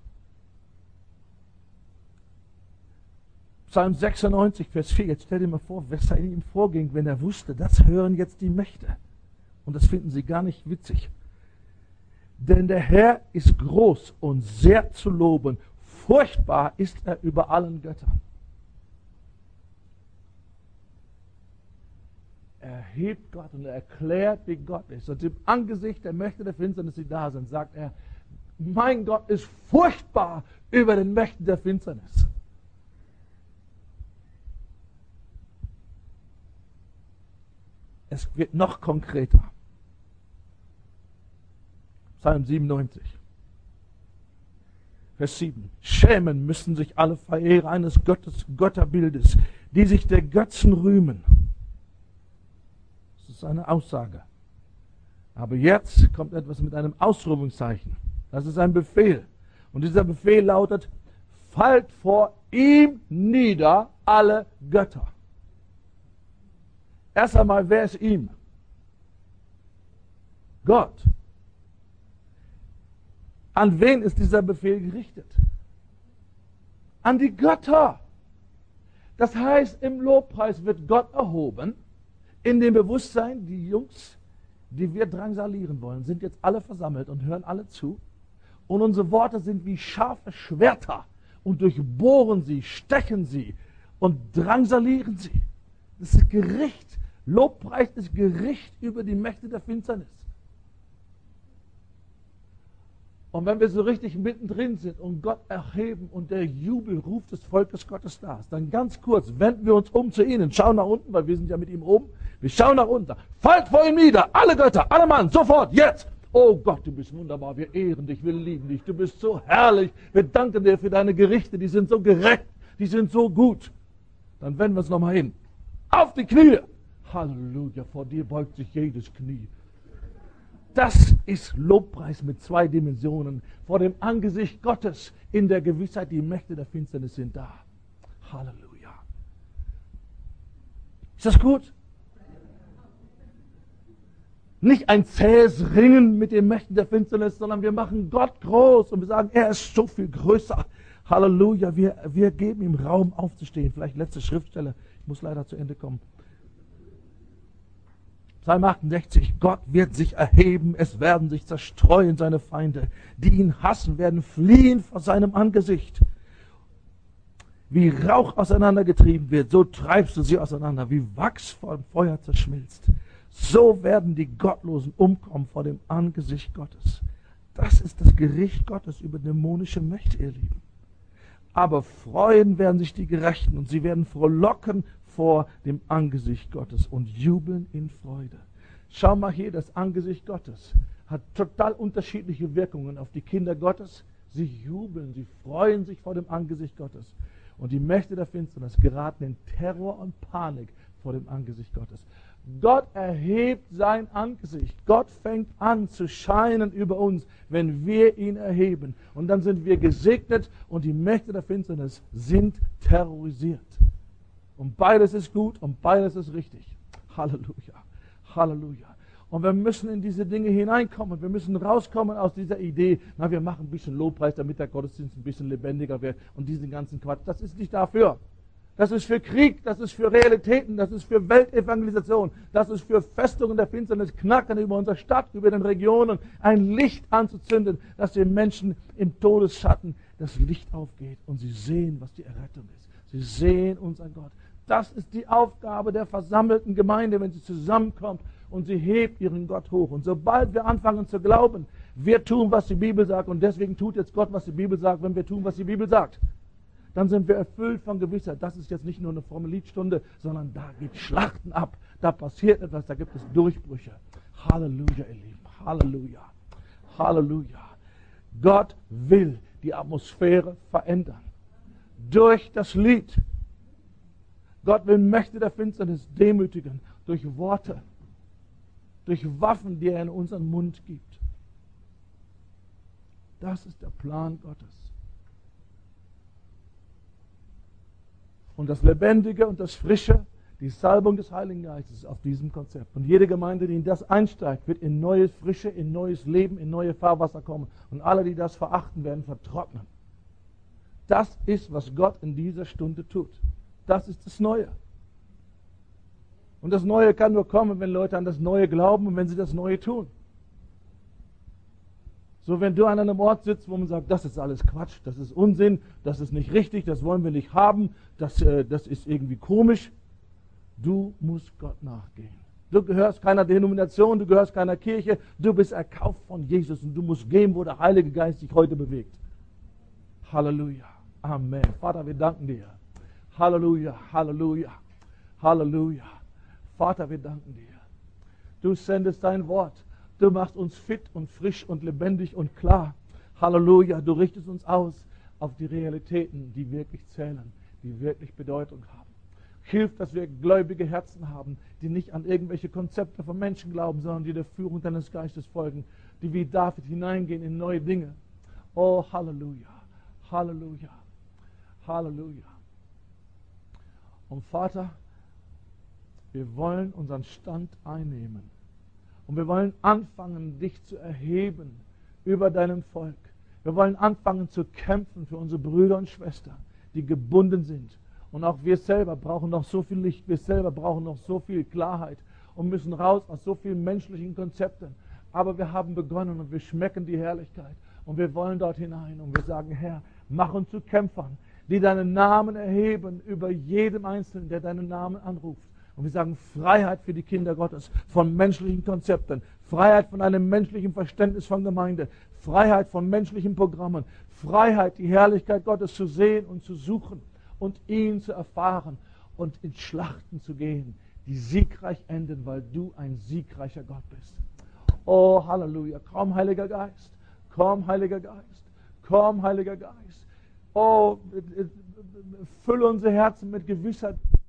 Speaker 1: Psalm sechsundneunzig, Vers vier. Jetzt stell dir mal vor, was da in ihm vorging, wenn er wusste, das hören jetzt die Mächte. Und das finden sie gar nicht witzig. Denn der Herr ist groß und sehr zu loben. Furchtbar ist er über allen Göttern. Er hebt Gott und er erklärt, wie Gott ist. Und im Angesicht der Mächte der Finsternis, die da sind, sagt er, mein Gott ist furchtbar über den Mächten der Finsternis. Es wird noch konkreter. Psalm siebenundneunzig, Vers sieben. Schämen müssen sich alle Verehrer eines Gottes, Götterbildes, die sich der Götzen rühmen. Das ist eine Aussage. Aber jetzt kommt etwas mit einem Ausrufungszeichen. Das ist ein Befehl. Und dieser Befehl lautet, fallt vor ihm nieder alle Götter. Erst einmal, wer ist ihm? Gott. An wen ist dieser Befehl gerichtet? An die Götter. Das heißt, im Lobpreis wird Gott erhoben, in dem Bewusstsein, die Jungs, die wir drangsalieren wollen, sind jetzt alle versammelt und hören alle zu. Und unsere Worte sind wie scharfe Schwerter und durchbohren sie, stechen sie und drangsalieren sie. Das ist Gericht. Lobpreis ist Gericht über die Mächte der Finsternis. Und wenn wir so richtig mittendrin sind und Gott erheben und der Jubelruf des Volkes Gottes da ist, dann ganz kurz wenden wir uns um zu ihnen, schauen nach unten, weil wir sind ja mit ihm oben. Wir schauen nach unten. Fallt vor ihm nieder, alle Götter, alle Mann, sofort, jetzt. Oh Gott, du bist wunderbar, wir ehren dich, wir lieben dich, du bist so herrlich. Wir danken dir für deine Gerichte, die sind so gerecht, die sind so gut. Dann wenden wir uns nochmal hin. Auf die Knie. Halleluja, vor dir beugt sich jedes Knie. Das ist Lobpreis mit zwei Dimensionen. Vor dem Angesicht Gottes in der Gewissheit, die Mächte der Finsternis sind da. Halleluja. Ist das gut? Nicht ein zähes Ringen mit den Mächten der Finsternis, sondern wir machen Gott groß und wir sagen, er ist so viel größer. Halleluja, wir, wir geben ihm Raum aufzustehen. Vielleicht letzte Schriftstelle, ich muss leider zu Ende kommen. Psalm achtundsechzig, Gott wird sich erheben, es werden sich zerstreuen seine Feinde. Die ihn hassen, werden fliehen vor seinem Angesicht. Wie Rauch auseinandergetrieben wird, so treibst du sie auseinander, wie Wachs vor dem Feuer zerschmilzt. So werden die Gottlosen umkommen vor dem Angesicht Gottes. Das ist das Gericht Gottes über dämonische Mächte, ihr Lieben. Aber freuen werden sich die Gerechten und sie werden frohlocken vor dem Angesicht Gottes und jubeln in Freude. Schau mal hier, das Angesicht Gottes hat total unterschiedliche Wirkungen auf die Kinder Gottes. Sie jubeln, sie freuen sich vor dem Angesicht Gottes. Und die Mächte der Finsternis geraten in Terror und Panik vor dem Angesicht Gottes. Gott erhebt sein Angesicht. Gott fängt an zu scheinen über uns, wenn wir ihn erheben. Und dann sind wir gesegnet und die Mächte der Finsternis sind terrorisiert. Und beides ist gut und beides ist richtig. Halleluja. Halleluja. Und wir müssen in diese Dinge hineinkommen. Wir müssen rauskommen aus dieser Idee, na, wir machen ein bisschen Lobpreis, damit der Gottesdienst ein bisschen lebendiger wird und diesen ganzen Quatsch. Das ist nicht dafür. Das ist für Krieg, das ist für Realitäten, das ist für Weltevangelisation, das ist für Festungen der Finsternis, Knacken über unsere Stadt, über den Regionen, ein Licht anzuzünden, dass den Menschen im Todesschatten das Licht aufgeht und sie sehen, was die Errettung ist. Sie sehen unseren Gott. Das ist die Aufgabe der versammelten Gemeinde, wenn sie zusammenkommt und sie hebt ihren Gott hoch. Und sobald wir anfangen zu glauben, wir tun, was die Bibel sagt und deswegen tut jetzt Gott, was die Bibel sagt, wenn wir tun, was die Bibel sagt, dann sind wir erfüllt von Gewissheit. Das ist jetzt nicht nur eine fromme Liedstunde, sondern da geht Schlachten ab. Da passiert etwas, da gibt es Durchbrüche. Halleluja, ihr Lieben. Halleluja. Halleluja. Gott will die Atmosphäre verändern. Durch das Lied. Gott will Mächte der Finsternis demütigen. Durch Worte. Durch Waffen, die er in unseren Mund gibt. Das ist der Plan Gottes. Und das Lebendige und das Frische, die Salbung des Heiligen Geistes auf diesem Konzept. Und jede Gemeinde, die in das einsteigt, wird in neue Frische, in neues Leben, in neue Fahrwasser kommen. Und alle, die das verachten, werden vertrocknen. Das ist, was Gott in dieser Stunde tut. Das ist das Neue. Und das Neue kann nur kommen, wenn Leute an das Neue glauben und wenn sie das Neue tun. So, wenn du an einem Ort sitzt, wo man sagt, das ist alles Quatsch, das ist Unsinn, das ist nicht richtig, das wollen wir nicht haben, das, äh, das ist irgendwie komisch. Du musst Gott nachgehen. Du gehörst keiner Denomination, du gehörst keiner Kirche, du bist erkauft von Jesus und du musst gehen, wo der Heilige Geist sich heute bewegt. Halleluja. Amen. Vater, wir danken dir. Halleluja, Halleluja, Halleluja. Vater, wir danken dir. Du sendest dein Wort. Du machst uns fit und frisch und lebendig und klar. Halleluja, du richtest uns aus auf die Realitäten, die wirklich zählen, die wirklich Bedeutung haben. Hilf, dass wir gläubige Herzen haben, die nicht an irgendwelche Konzepte von Menschen glauben, sondern die der Führung deines Geistes folgen, die wie David hineingehen in neue Dinge. Oh, Halleluja, Halleluja, Halleluja. Und Vater, wir wollen unseren Stand einnehmen. Und wir wollen anfangen, dich zu erheben über deinem Volk. Wir wollen anfangen zu kämpfen für unsere Brüder und Schwestern, die gebunden sind. Und auch wir selber brauchen noch so viel Licht, wir selber brauchen noch so viel Klarheit und müssen raus aus so vielen menschlichen Konzepten. Aber wir haben begonnen und wir schmecken die Herrlichkeit und wir wollen dort hinein und wir sagen, Herr, mach uns zu Kämpfern, die deinen Namen erheben über jedem Einzelnen, der deinen Namen anruft. Und wir sagen Freiheit für die Kinder Gottes von menschlichen Konzepten, Freiheit von einem menschlichen Verständnis von Gemeinde, Freiheit von menschlichen Programmen, Freiheit, die Herrlichkeit Gottes zu sehen und zu suchen und ihn zu erfahren und in Schlachten zu gehen, die siegreich enden, weil du ein siegreicher Gott bist. Oh, Halleluja. Komm, Heiliger Geist. Komm, Heiliger Geist. Komm, Heiliger Geist. Oh, fülle unsere Herzen mit Gewissheit.